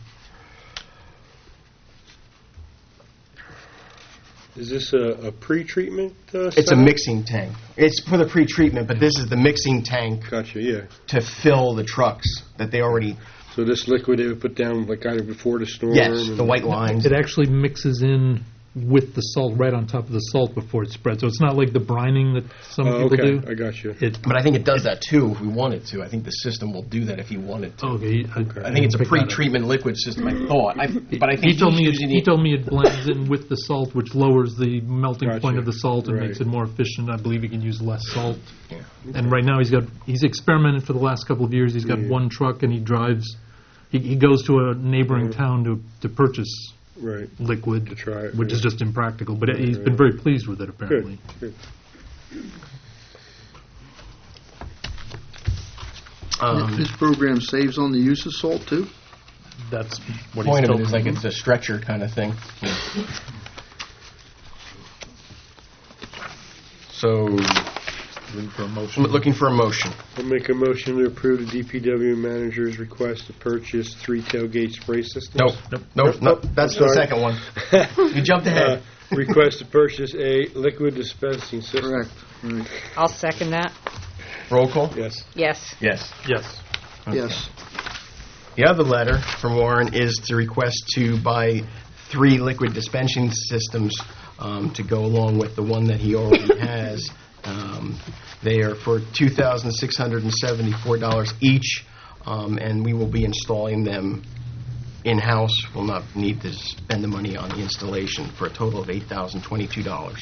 S2: Is this a, a pre-treatment uh,
S1: It's a
S2: setup?
S1: mixing tank. It's for the pre-treatment, but this is the mixing tank
S2: Gotcha, yeah.
S1: to fill the trucks that they already...
S2: So this liquid they would put down like either before the storm?
S1: Yes,
S2: and-
S1: the white lines.
S3: It actually mixes in with the salt, right on top of the salt before it spreads. So it's not like the brining that some
S2: Oh,
S3: people
S2: okay,
S3: do.
S2: I got you.
S3: It,
S1: But I think it does that too if we want it to. I think the system will do that if you want it to.
S3: okay. I,
S1: I think it's a
S3: pick that up.
S1: pre-treatment liquid system, I thought. I, but I think
S3: He told me, it,
S1: he's using
S3: he
S1: it-
S3: told me it blends in with the salt, which lowers the melting
S2: Gotcha.
S3: point of the salt and
S2: Right.
S3: makes it more efficient. I believe he can use less salt.
S1: Yeah.
S3: And right now he's got he's experimented for the last couple of years. He's got
S2: Yeah.
S3: one truck and he drives. He, he goes to a neighboring town to to purchase
S2: Right.
S3: liquid,
S2: To try it,
S3: which is
S2: right.
S3: just impractical. But
S2: Right,
S3: he's
S2: right.
S3: been very pleased with it apparently.
S2: Good, good.
S1: Um,
S9: This program saves on the use of salt, too?
S3: That's what
S1: point
S3: he's
S1: of
S3: told
S1: it is
S3: me.
S1: like it's a stretcher kind of thing. So,
S3: Looking for a motion.
S1: I'm looking for a motion.
S2: I'll make a motion to approve the D P W manager's request to purchase three tailgate spray systems.
S1: Nope, nope, nope, nope. That's the
S2: Sorry.
S1: second one. You jumped ahead.
S2: Uh, Request to purchase a liquid dispensing system.
S9: Correct. Right.
S5: I'll second that.
S1: Roll call?
S2: Yes.
S5: Yes.
S1: Yes.
S3: Yes.
S9: Yes.
S1: The other letter from Warren is to request to buy three liquid dispensing systems um, to go along with the one that he already has. Um, They are for two thousand six hundred seventy-four dollars each, um, and we will be installing them in-house. We'll not need to spend the money on the installation for a total of eight thousand twenty-two dollars.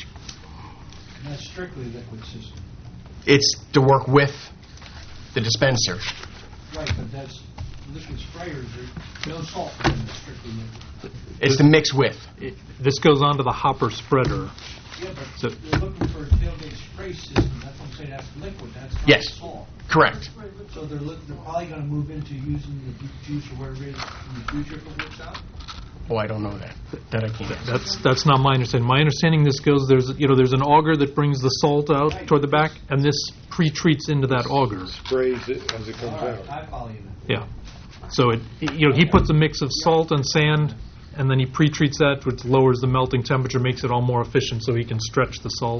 S12: And that's strictly liquid system.
S1: It's to work with the dispenser.
S12: Right, but that's, liquid sprayers, are no salt in them, it's strictly liquid.
S1: It's to mix with.
S3: It, this goes on to the hopper spreader.
S12: Yeah, but
S3: So-
S12: they're looking for a tailgate spray system, that's what I'm saying, that's liquid, that's not
S1: Yes.
S12: salt.
S1: Correct.
S12: So they're, look- they're probably gonna move into using the deep juice or whatever it is in the future if it works out?
S1: Oh, I don't know that. That I can't.
S3: That's that's not my understanding. My understanding this goes there's you know there's an auger that brings the salt out toward the back, and this pre-treats into that auger.
S2: Sprays it as it comes
S12: All right,
S2: out.
S12: I follow you
S3: Yeah.
S12: now.
S3: So it you know he puts a mix of salt and sand, and then he pre-treats that, which lowers the melting temperature, makes it all more efficient, so he can stretch the salt.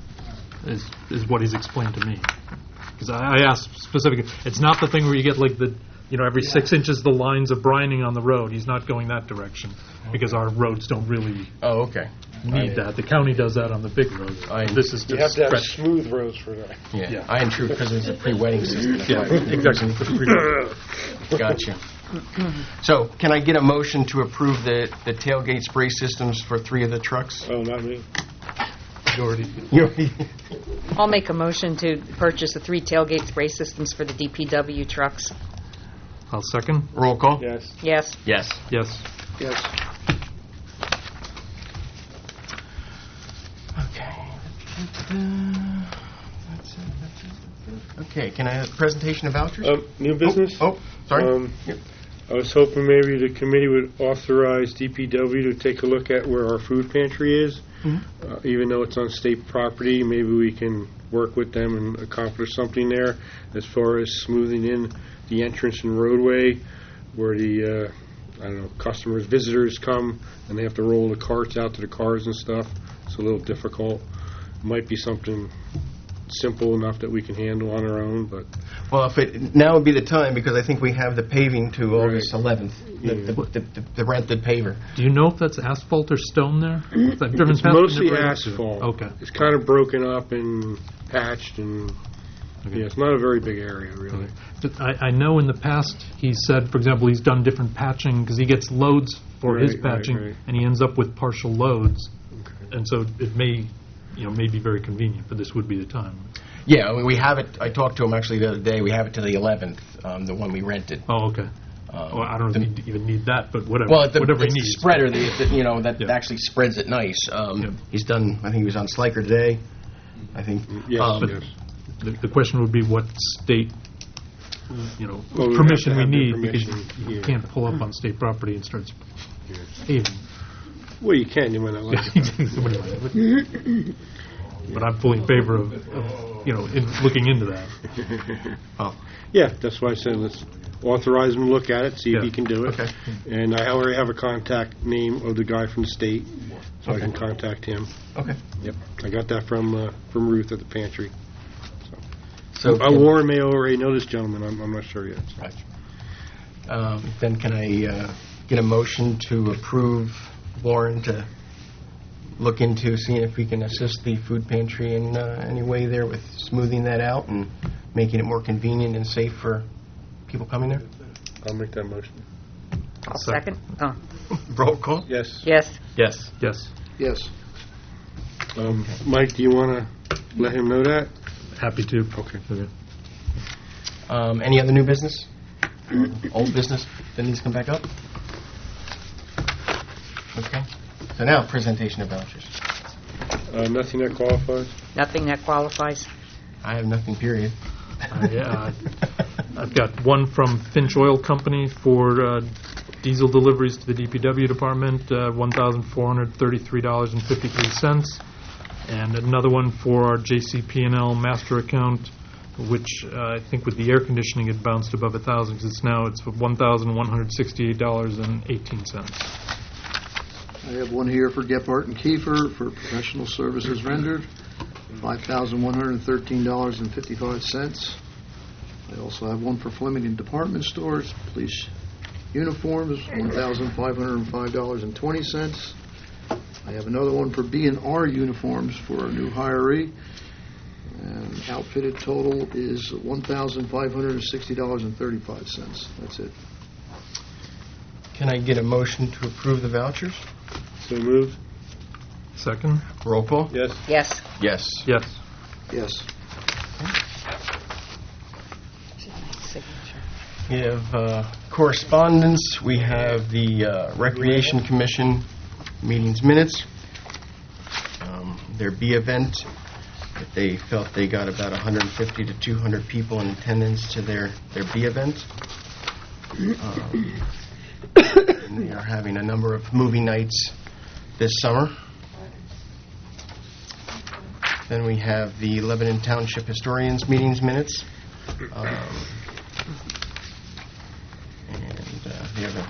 S3: Is is what he's explained to me. Because I, I asked specifically, it's not the thing where you get like the you know every six inches the lines of brining on the road. He's not going that direction because our roads don't really
S1: Oh, okay.
S3: need that. The county does that on the big roads.
S1: I-
S3: This is
S2: You
S3: just
S2: have to have
S3: stretch.
S2: smooth roads for that.
S1: Yeah,
S3: Yeah.
S1: I intrude because it's a pre-wedding system. That's
S3: Yeah,
S1: why-
S3: exactly.
S1: Gotcha. So, can I get a motion to approve the, the tailgate spray systems for three of the trucks?
S2: Oh, not me.
S3: Majority.
S1: You already-
S5: I'll make a motion to purchase the three tailgate spray systems for the D P W trucks.
S3: I'll second.
S1: Roll call?
S2: Yes.
S5: Yes.
S1: Yes.
S3: Yes.
S9: Yes.
S1: Okay. Uh, that's it, that's it, that's it. Okay, can I have a presentation of vouchers?
S2: Um, New business?
S1: Oh, oh, sorry.
S2: Um,
S1: Yep.
S2: I was hoping maybe the committee would authorize D P W to take a look at where our food pantry is.
S1: Mhm.
S2: Uh, even though it's on state property, maybe we can work with them and accomplish something there as far as smoothing in the entrance and roadway where the, uh, I don't know, customers, visitors come and they have to roll the carts out to the cars and stuff. It's a little difficult. Might be something simple enough that we can handle on our own, but
S1: Well, if it, now would be the time, because I think we have the paving to
S2: Right.
S1: August eleventh, the,
S2: Yeah.
S1: the, the, the rented paver.
S3: Do you know if that's asphalt or stone there? I've driven
S2: it's
S3: past it,
S2: mostly
S3: never ran into it.
S2: asphalt.
S3: Okay.
S2: It's kind of broken up and patched, and
S3: Okay.
S2: yeah, it's not a very big area, really.
S3: But I, I know in the past, he said, for example, he's done different patching, because he gets loads for his
S2: Right, right,
S3: patching,
S2: right.
S3: and he ends up with partial loads,
S2: Okay.
S3: and so it may, you know, may be very convenient, but this would be the time.
S1: Yeah, I mean, we have it, I talked to him actually the other day, we have it to the eleventh, um, the one we rented.
S3: Oh, okay.
S1: Um,
S3: Well, I don't
S1: the-
S3: need to even need that, but whatever,
S1: Well, the,
S3: whatever he
S1: it's the
S3: needs.
S1: spreader, the, the, you know, that
S3: Yeah.
S1: actually spreads it nice. Um,
S3: Yeah.
S1: He's done, I think he was on Sliker today, I think.
S2: Yes,
S1: Um,
S2: yes.
S3: The, the question would be what state, you know,
S2: Well, we have
S3: permission
S2: to
S3: we
S2: have their
S3: need, because
S2: permission,
S3: you
S2: yeah.
S3: can't pull up on state property and start paving.
S2: Well, you can, you might not like it.
S3: Somebody might, but- But I'm fully in favor of, of, you know, in looking into that.
S1: Oh,
S2: Yeah, that's why I said let's authorize him to look at it, see if
S3: Yeah.
S2: he can do it.
S1: okay.
S2: And I already have a contact name of the guy from the state, so I
S1: Okay.
S2: can contact him.
S1: Okay.
S2: Yep, I got that from uh, from Ruth at the pantry.
S1: So,
S2: Uh, Warren may already know this gentleman. I'm, I'm not sure yet. so.
S1: Right. Um, Then can I uh, get a motion to approve Warren to look into seeing if we can assist the food pantry in uh, any way there with smoothing that out and making it more convenient and safe for people coming there?
S2: I'll make that motion.
S5: I'll
S3: Second.
S5: second. Oh,
S1: Roll call?
S2: Yes.
S5: yes.
S3: Yes. Yes.
S9: Yes.
S2: Um, Mike, do you want to let him know that?
S3: Happy to.
S2: Okay.
S3: Okay.
S1: Um, Any other new business? Or old business that needs to come back up? Okay. So now, presentation of vouchers.
S2: Uh, nothing that qualifies?
S5: Nothing that qualifies.
S1: I have nothing, period.
S3: Uh, yeah, I've got one from Finch Oil Company for uh, diesel deliveries to the D P W department, uh, one thousand four hundred thirty-three dollars and fifty-three cents. And another one for our J C P and L master account, which uh, I think with the air conditioning it bounced above one thousand because it's now it's for one thousand one hundred sixty-eight dollars and eighteen cents.
S9: I have one here for Gephardt and Kiefer for professional services rendered, five thousand one hundred thirteen dollars and fifty-five cents. I also have one for Flemington Department Stores, police uniforms, one thousand five hundred five dollars and twenty cents. I have another one for B and R uniforms for a new hiree. And outfitted total is one thousand five hundred sixty dollars and thirty-five cents. That's it.
S1: Can I get a motion to approve the vouchers?
S2: So moved?
S3: Second?
S1: Roll call?
S2: Yes.
S5: Yes.
S1: Yes.
S3: Yes.
S9: Yes.
S1: We have uh, correspondence. We have the uh, Recreation Commission meetings minutes. Um, Their B event, that they felt they got about one hundred fifty to two hundred people in attendance to their, their B event. Um, and they are having a number of movie nights this summer. Then we have the Lebanon Township Historians meetings minutes. Um, and uh, the other,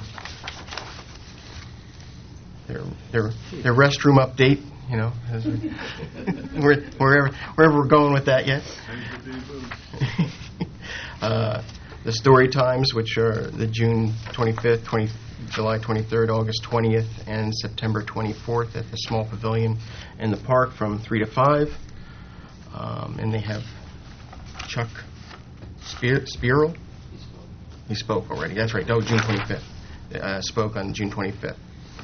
S1: their their their restroom update. You know, as we, we're, wherever wherever we're going with that yet. uh, the story times, which are the June twenty-fifth, twenty, July twenty-third, August twentieth, and September twenty-fourth at the small pavilion in the park from three to five. Um, and they have Chuck Spear, Spirel. He spoke already. That's right. Oh, June twenty-fifth. Uh, spoke on June twenty-fifth.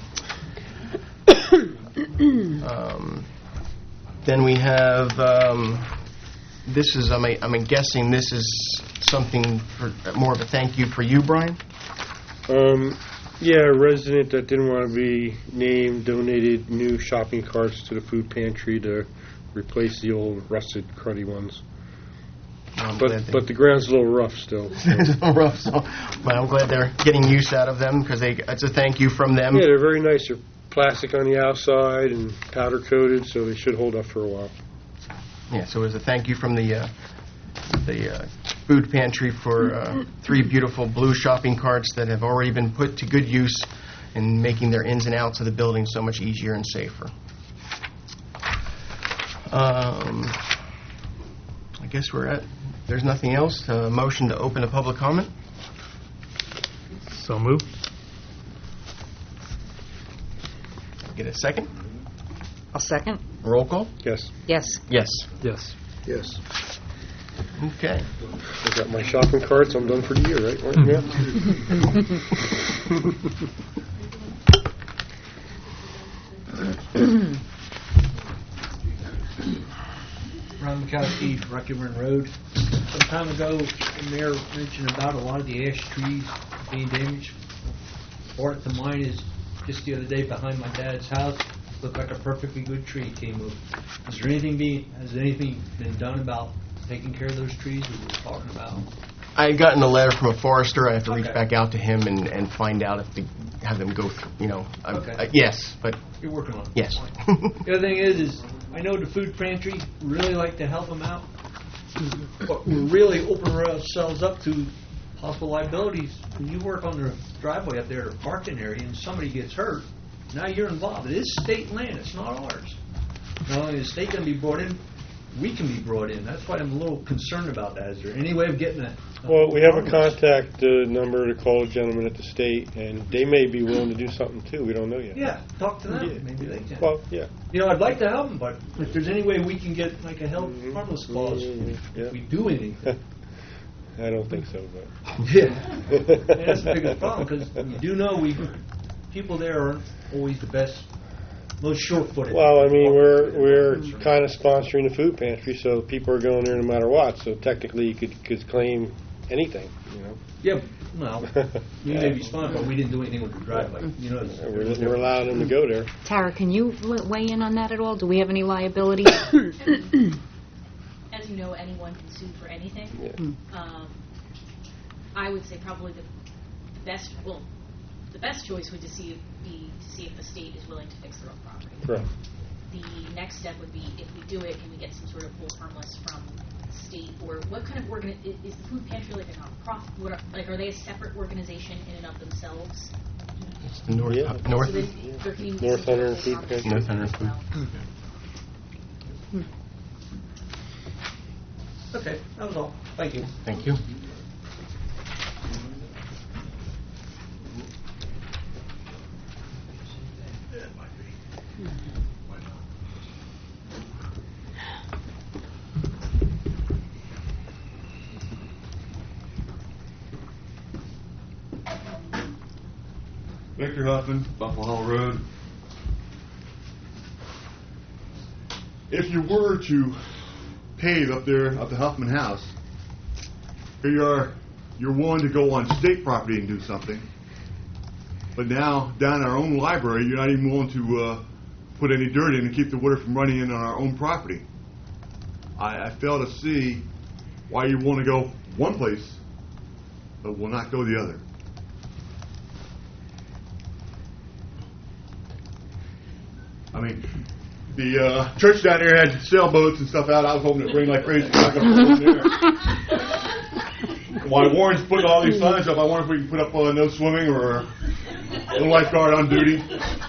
S1: um, then we have. Um, this is. I'm. A, I'm guessing this is something for more of a thank you for you, Brian.
S2: Um, yeah, a resident that didn't want to be named donated new shopping carts to the food pantry to replace the old rusted, cruddy ones.
S1: I'm
S2: But
S1: glad they-
S2: but the ground's a little rough still. so.
S1: It's a little rough, so, but I'm glad they're getting use out of them, because they, it's a thank you from them.
S2: Yeah, they're very nice. They're plastic on the outside and powder coated, so they should hold up for a while.
S1: Yeah, so it was a thank you from the, uh, the uh, food pantry for uh, three beautiful blue shopping carts that have already been put to good use in making their ins and outs of the building so much easier and safer. Um, I guess we're at, there's nothing else. Uh, motion to open a public comment?
S3: So moved.
S1: Get a second?
S5: I'll second.
S1: Roll call?
S2: Yes,
S5: Yes.
S1: Yes.
S3: Yes.
S9: Yes.
S1: Okay.
S2: I got my shopping carts. I'm done for the year, right? Yeah.
S6: Ron Mikowski, Rocky Run Road. Some time ago, the mayor mentioned about a lot of the ash trees being damaged. Part to mine is just the other day behind my dad's house. Looked like a perfectly good tree came up. Is there anything being, has anything been done about taking care of those trees we were talking about?
S1: I had gotten a letter from a forester. I have to reach
S6: Okay.
S1: back out to him and, and find out if to have them go through, you know. I-
S6: Okay.
S1: I- Yes, but,
S6: You're working on it.
S1: yes.
S6: The other thing is, is I know the food pantry really like to help them out, but we're really opening ourselves up to possible liabilities. When you work on the driveway up there, the parking area, and somebody gets hurt, now you're involved. It is state land, it's not ours. Not only is the state going to be brought in, we can be brought in. That's why I'm a little concerned about that. Is there any way of getting that?
S2: Well, we have a contact uh, number to call a gentleman at the state, and they may be willing to do something too. We don't know yet.
S6: Yeah, talk to them.
S2: Yeah.
S6: Maybe they can.
S2: Well, yeah.
S6: You know, I'd like to help them, but if there's any way we can get like a help harmless clause,
S2: Mhm, yeah.
S6: if we do anything.
S2: I don't think so, but.
S6: Yeah, and that's the biggest problem, because you do know we, people there aren't always the best, most sure-footed.
S2: Well, I mean, we're we're kind of sponsoring the food pantry, so people are going there no matter what. So technically, you could could claim anything, you know.
S6: Yeah, well, we may be sponsored, but we didn't do anything with the driveway. You know, it's-
S2: We're, we're allowing them to go there.
S5: Tara, can you w- weigh in on that at all? Do we have any liability?
S10: As you know, anyone can sue for anything.
S2: Yeah.
S10: Um, I would say probably the, the best, well, the best choice would to see if, be to see if the state is willing to fix their own property.
S2: Correct.
S10: The next step would be, if we do it, can we get some sort of hold harmless from the state, or what kind of organi- is, is the food pantry like a nonprofit? What are, like, are they a separate organization in and of themselves?
S1: It's the North,
S2: Yeah.
S1: North,
S10: So then there can be
S2: North
S10: some sort
S2: Hunter
S10: of
S2: Food
S10: hold
S2: Pantry.
S10: harmless
S1: North Hunter
S10: as
S1: Food.
S10: well.
S6: Okay, that was all. Thank you.
S1: Thank you.
S7: Victor Huffman, Buffalo Hall Road. If you were to pave up there at the Huffman House, here you are, you're willing to go on state property and do something, but now down in our own library, you're not even willing to uh, put any dirt in and keep the water from running in on our own property. I, I fail to see why you want to go one place, but will not go the other. I mean, the uh, church down there had sailboats and stuff out. I was hoping to bring like crazy. While Warren's putting all these signs up, I wonder if we can put up uh, no swimming or a lifeguard on duty.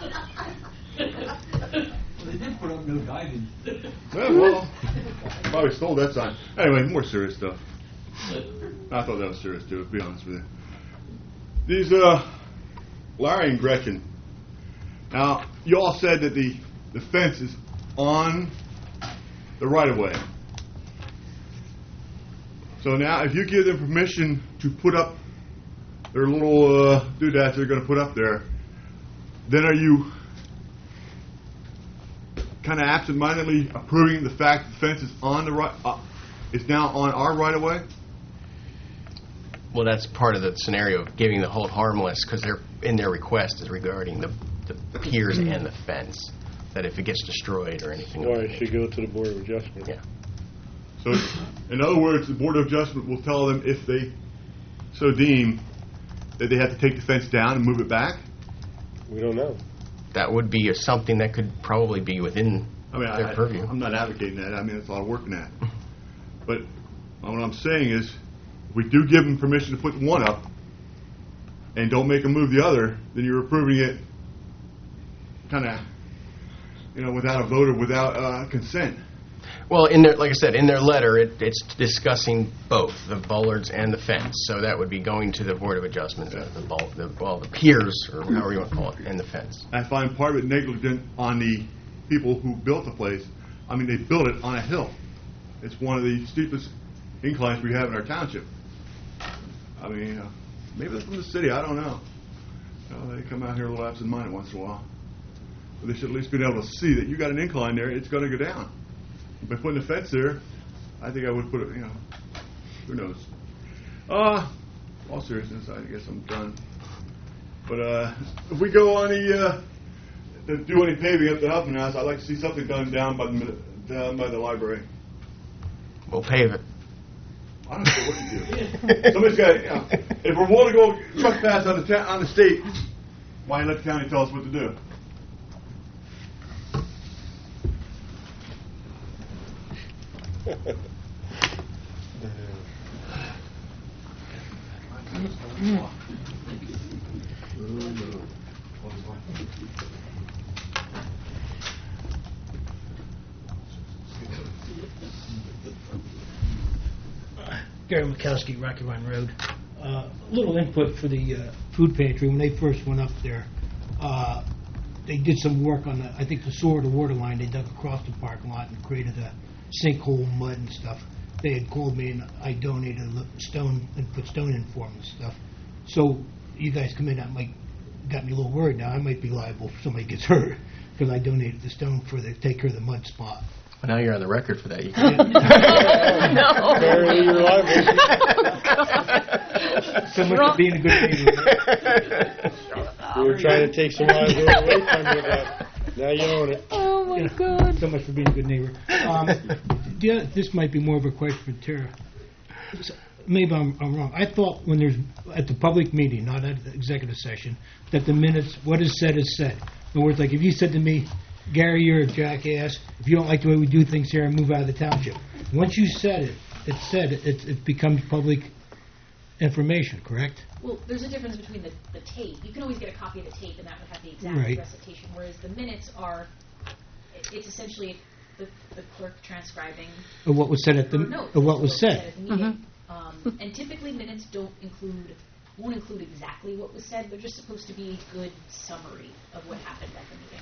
S6: They did put up no diving.
S7: Well, well, probably stole that sign. Anyway, more serious stuff. I thought that was serious too, to be honest with you. These, uh, Larry and Gretchen. Now, you all said that the, the fence is on the right-of-way. So now, if you give them permission to put up their little uh, doodads they're going to put up there, then are you kind of absentmindedly approving the fact that the fence is on the right, uh, is now on our right-of-way?
S1: Well, that's part of the scenario of giving the hold harmless, because they're in their request is regarding the, the piers and the fence. that if it gets destroyed or anything. of
S2: Why,
S1: that
S2: it should
S1: nature.
S2: go to the Board of Adjustment.
S1: Yeah.
S7: So, in other words, the Board of Adjustment will tell them if they so deem that they have to take the fence down and move it back?
S2: We don't know.
S1: That would be something that could probably be within
S7: I mean,
S1: their
S7: I,
S1: purview.
S7: I'm not advocating that. I mean, it's a lot of work in that. But what I'm saying is, if we do give them permission to put one up and don't make them move the other, then you're approving it kind of, you know, without a vote or without uh, consent.
S1: Well, in their, like I said, in their letter, it, it's discussing both the bollards and the fence. So that would be going to the Board of Adjustment, the, the, bul- the well, the piers, or however you want to call it, and the fence.
S7: I find part of it negligent on the people who built the place. I mean, they built it on a hill. It's one of the steepest inclines we have in our township. I mean, uh, maybe they're from the city. I don't know. You know, they come out here a little absent-minded once in a while. But they should at least be able to see that you got an incline there. It's going to go down. By putting a fence there, I think I would put it, you know, who knows. Uh, all seriousness, I guess I'm done. But uh, if we go on the, uh, to do any paving up the Huffman House, I'd like to see something done down by the, down by the library.
S1: We'll pave it.
S7: I don't care what you do. Somebody's got to, you know, if we're willing to go trespass on the, ta- on the state, why let the county tell us what to do?
S12: Gary Mikowski, Rocky Run Road. Uh, little input for the uh, food pantry. When they first went up there, uh, they did some work on the, I think the sewer to water line. They dug across the parking lot and created a sinkhole, mud and stuff. They had called me and I donated a little stone and put stone in for them and stuff. So you guys come in, that might got me a little worried now. I might be liable if somebody gets hurt because I donated the stone for the take care of the mud spot.
S1: Well, now you're on the record for that. You can.
S2: Apparently you're liable.
S12: So much for being a good neighbor.
S2: We were trying to take some liability away from you, but now you own it.
S12: Oh my God! So much for being a good neighbor. Um, yeah, this might be more of a question for Tara. So, maybe I'm, I'm wrong. I thought when there's at the public meeting, not at the executive session, that the minutes, what is said is said. In other words, like if you said to me, Gary, you're a jackass. If you don't like the way we do things here, move out of the township. Once you said it, it's said it, it, it becomes public information, correct?
S10: Well, there's a difference between the, the tape. You can always get a copy of the tape, and that would have the exact
S12: Right.
S10: recitation, whereas the minutes are, it- it's essentially the, the clerk transcribing.
S12: Or what was said at the,
S10: or notes
S12: or what
S10: of
S12: was said.
S10: at the meeting. Um, and typically minutes don't include, won't include exactly what was said. They're just supposed to be a good summary of what happened at the meeting.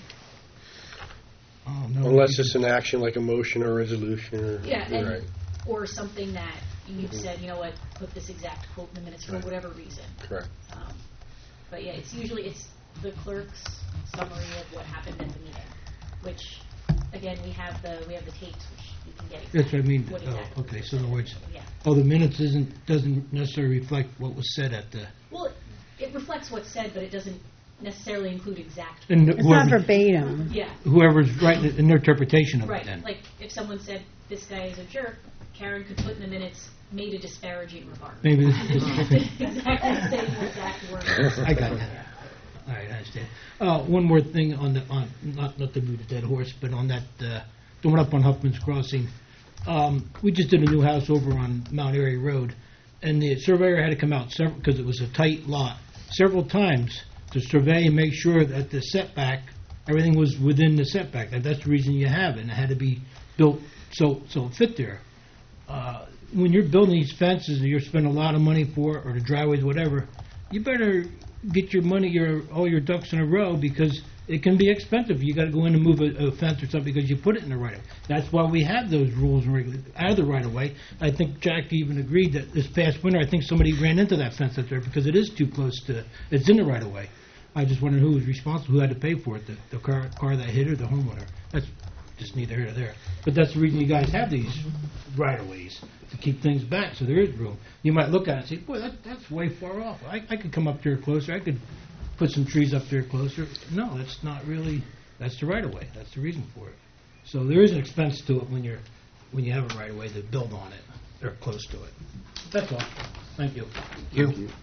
S12: Oh, no.
S2: Unless it's an action like a motion or resolution or.
S10: Yeah, and,
S2: Right.
S10: or something that you've
S2: Mhm.
S10: said, you know what, put this exact quote in the minutes for
S2: Right.
S10: whatever reason.
S2: Correct.
S10: Um, But yeah, it's usually, it's the clerk's summary of what happened at the meeting, which, again, we have the, we have the tapes, which you can get exactly.
S12: That's what I mean.
S10: what
S12: Oh,
S10: exactly
S12: okay,
S10: was
S12: so in other
S10: said.
S12: words,
S10: Yeah.
S12: oh, the minutes isn't, doesn't necessarily reflect what was said at the,
S10: Well, it reflects what's said, but it doesn't necessarily include exact.
S12: And
S4: It's not
S12: whoever-
S4: verbatim.
S10: Yeah.
S12: whoever's writing it in their interpretation of it
S10: Right,
S12: then.
S10: like, if someone said, this guy is a jerk, Karen could put in the minutes, made a disparaging remark.
S12: Maybe this-
S10: It doesn't have to exactly say the exact words.
S12: I got that. All right, I understand. Uh, one more thing on the, on, not, not to beat a dead horse, but on that, uh, the one up on Huffman's Crossing. Um, we just did a new house over on Mount Airy Road, and the surveyor had to come out several, because it was a tight lot, several times to survey and make sure that the setback, everything was within the setback. And that's the reason you have it, and it had to be built so, so it fit there. Uh, when you're building these fences and you're spending a lot of money for it, or the driveways, whatever, you better get your money, your all your ducks in a row, because it can be expensive. You got to go in and move a, a fence or something because you put it in the right of way. That's why we have those rules and regulations out of the right of way. I think Jack even agreed that this past winter, I think somebody ran into that fence up there because it is too close to. It's in the right of way. I just wondered who was responsible, who had to pay for it, the, the car, car that hit or the homeowner. That's just neither here nor there. But that's the reason you guys have these right-of-ways, to keep things back so there is room. You might look at it and say, boy, that, that's way far off. I, I could come up there closer. I could put some trees up there closer. No, that's not really That's the right-of-way. That's the reason for it. So there is an expense to it when you're, when you have a right-of-way to build on it, or close to it. That's all. Thank you.
S1: Thank you.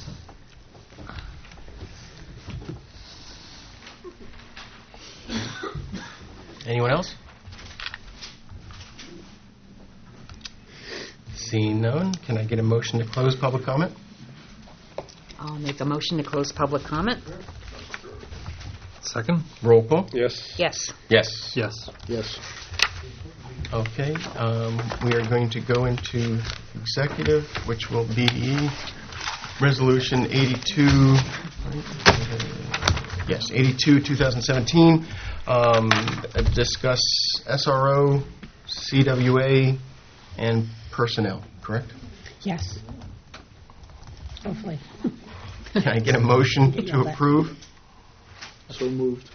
S1: Anyone else? Seeing none, can I get a motion to close public comment?
S5: I'll make a motion to close public comment.
S3: Second?
S1: Roll call?
S2: Yes.
S5: Yes.
S1: Yes.
S3: Yes.
S9: Yes.
S1: Okay, um, we are going to go into executive, which will be Resolution eighty-two, yes, eighty-two, two thousand seventeen, um, discuss S R O, C W A, and personnel, correct?
S4: Yes. Hopefully.
S1: Can I get a motion
S4: Get
S1: to
S4: yelled at.
S1: approve?
S9: So moved.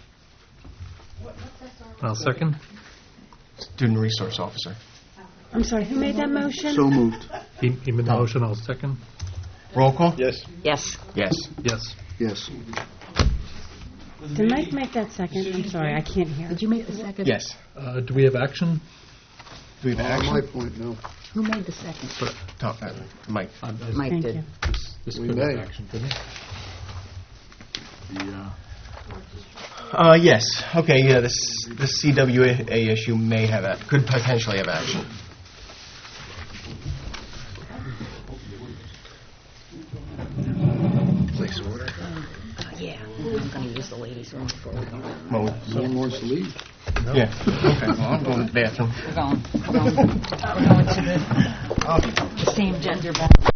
S3: I'll second.
S1: Student Resource Officer.
S4: I'm sorry, who made that motion?
S9: So moved.
S3: He he made the motion, I'll second.
S1: Roll call?
S2: Yes.
S5: Yes.
S1: Yes.
S3: Yes.
S9: Yes.
S4: Did Mike make that second? I'm sorry, I can't hear.
S5: Did you make the second?
S1: Yes.
S3: Uh, Do we have action?
S1: Do we have
S9: On
S1: action?
S9: my point, no.
S5: Who made the second?
S1: Talk, uh, Mike.
S3: I- I-
S5: Mike
S4: Thank
S5: did.
S4: you.
S3: This this
S9: We
S3: could have
S9: may.
S3: action, couldn't it? The, uh,
S1: Uh, yes. Okay, yeah, this, this C W A issue may have, a- could potentially have action.
S9: Place order.
S5: Uh, yeah, I'm going to use the ladies' room before we go.
S1: Well,
S9: No one wants to leave.
S1: yeah, okay, well, I'm going to the bathroom.
S5: We're going, we're going, we're going to the, the same gender bathroom.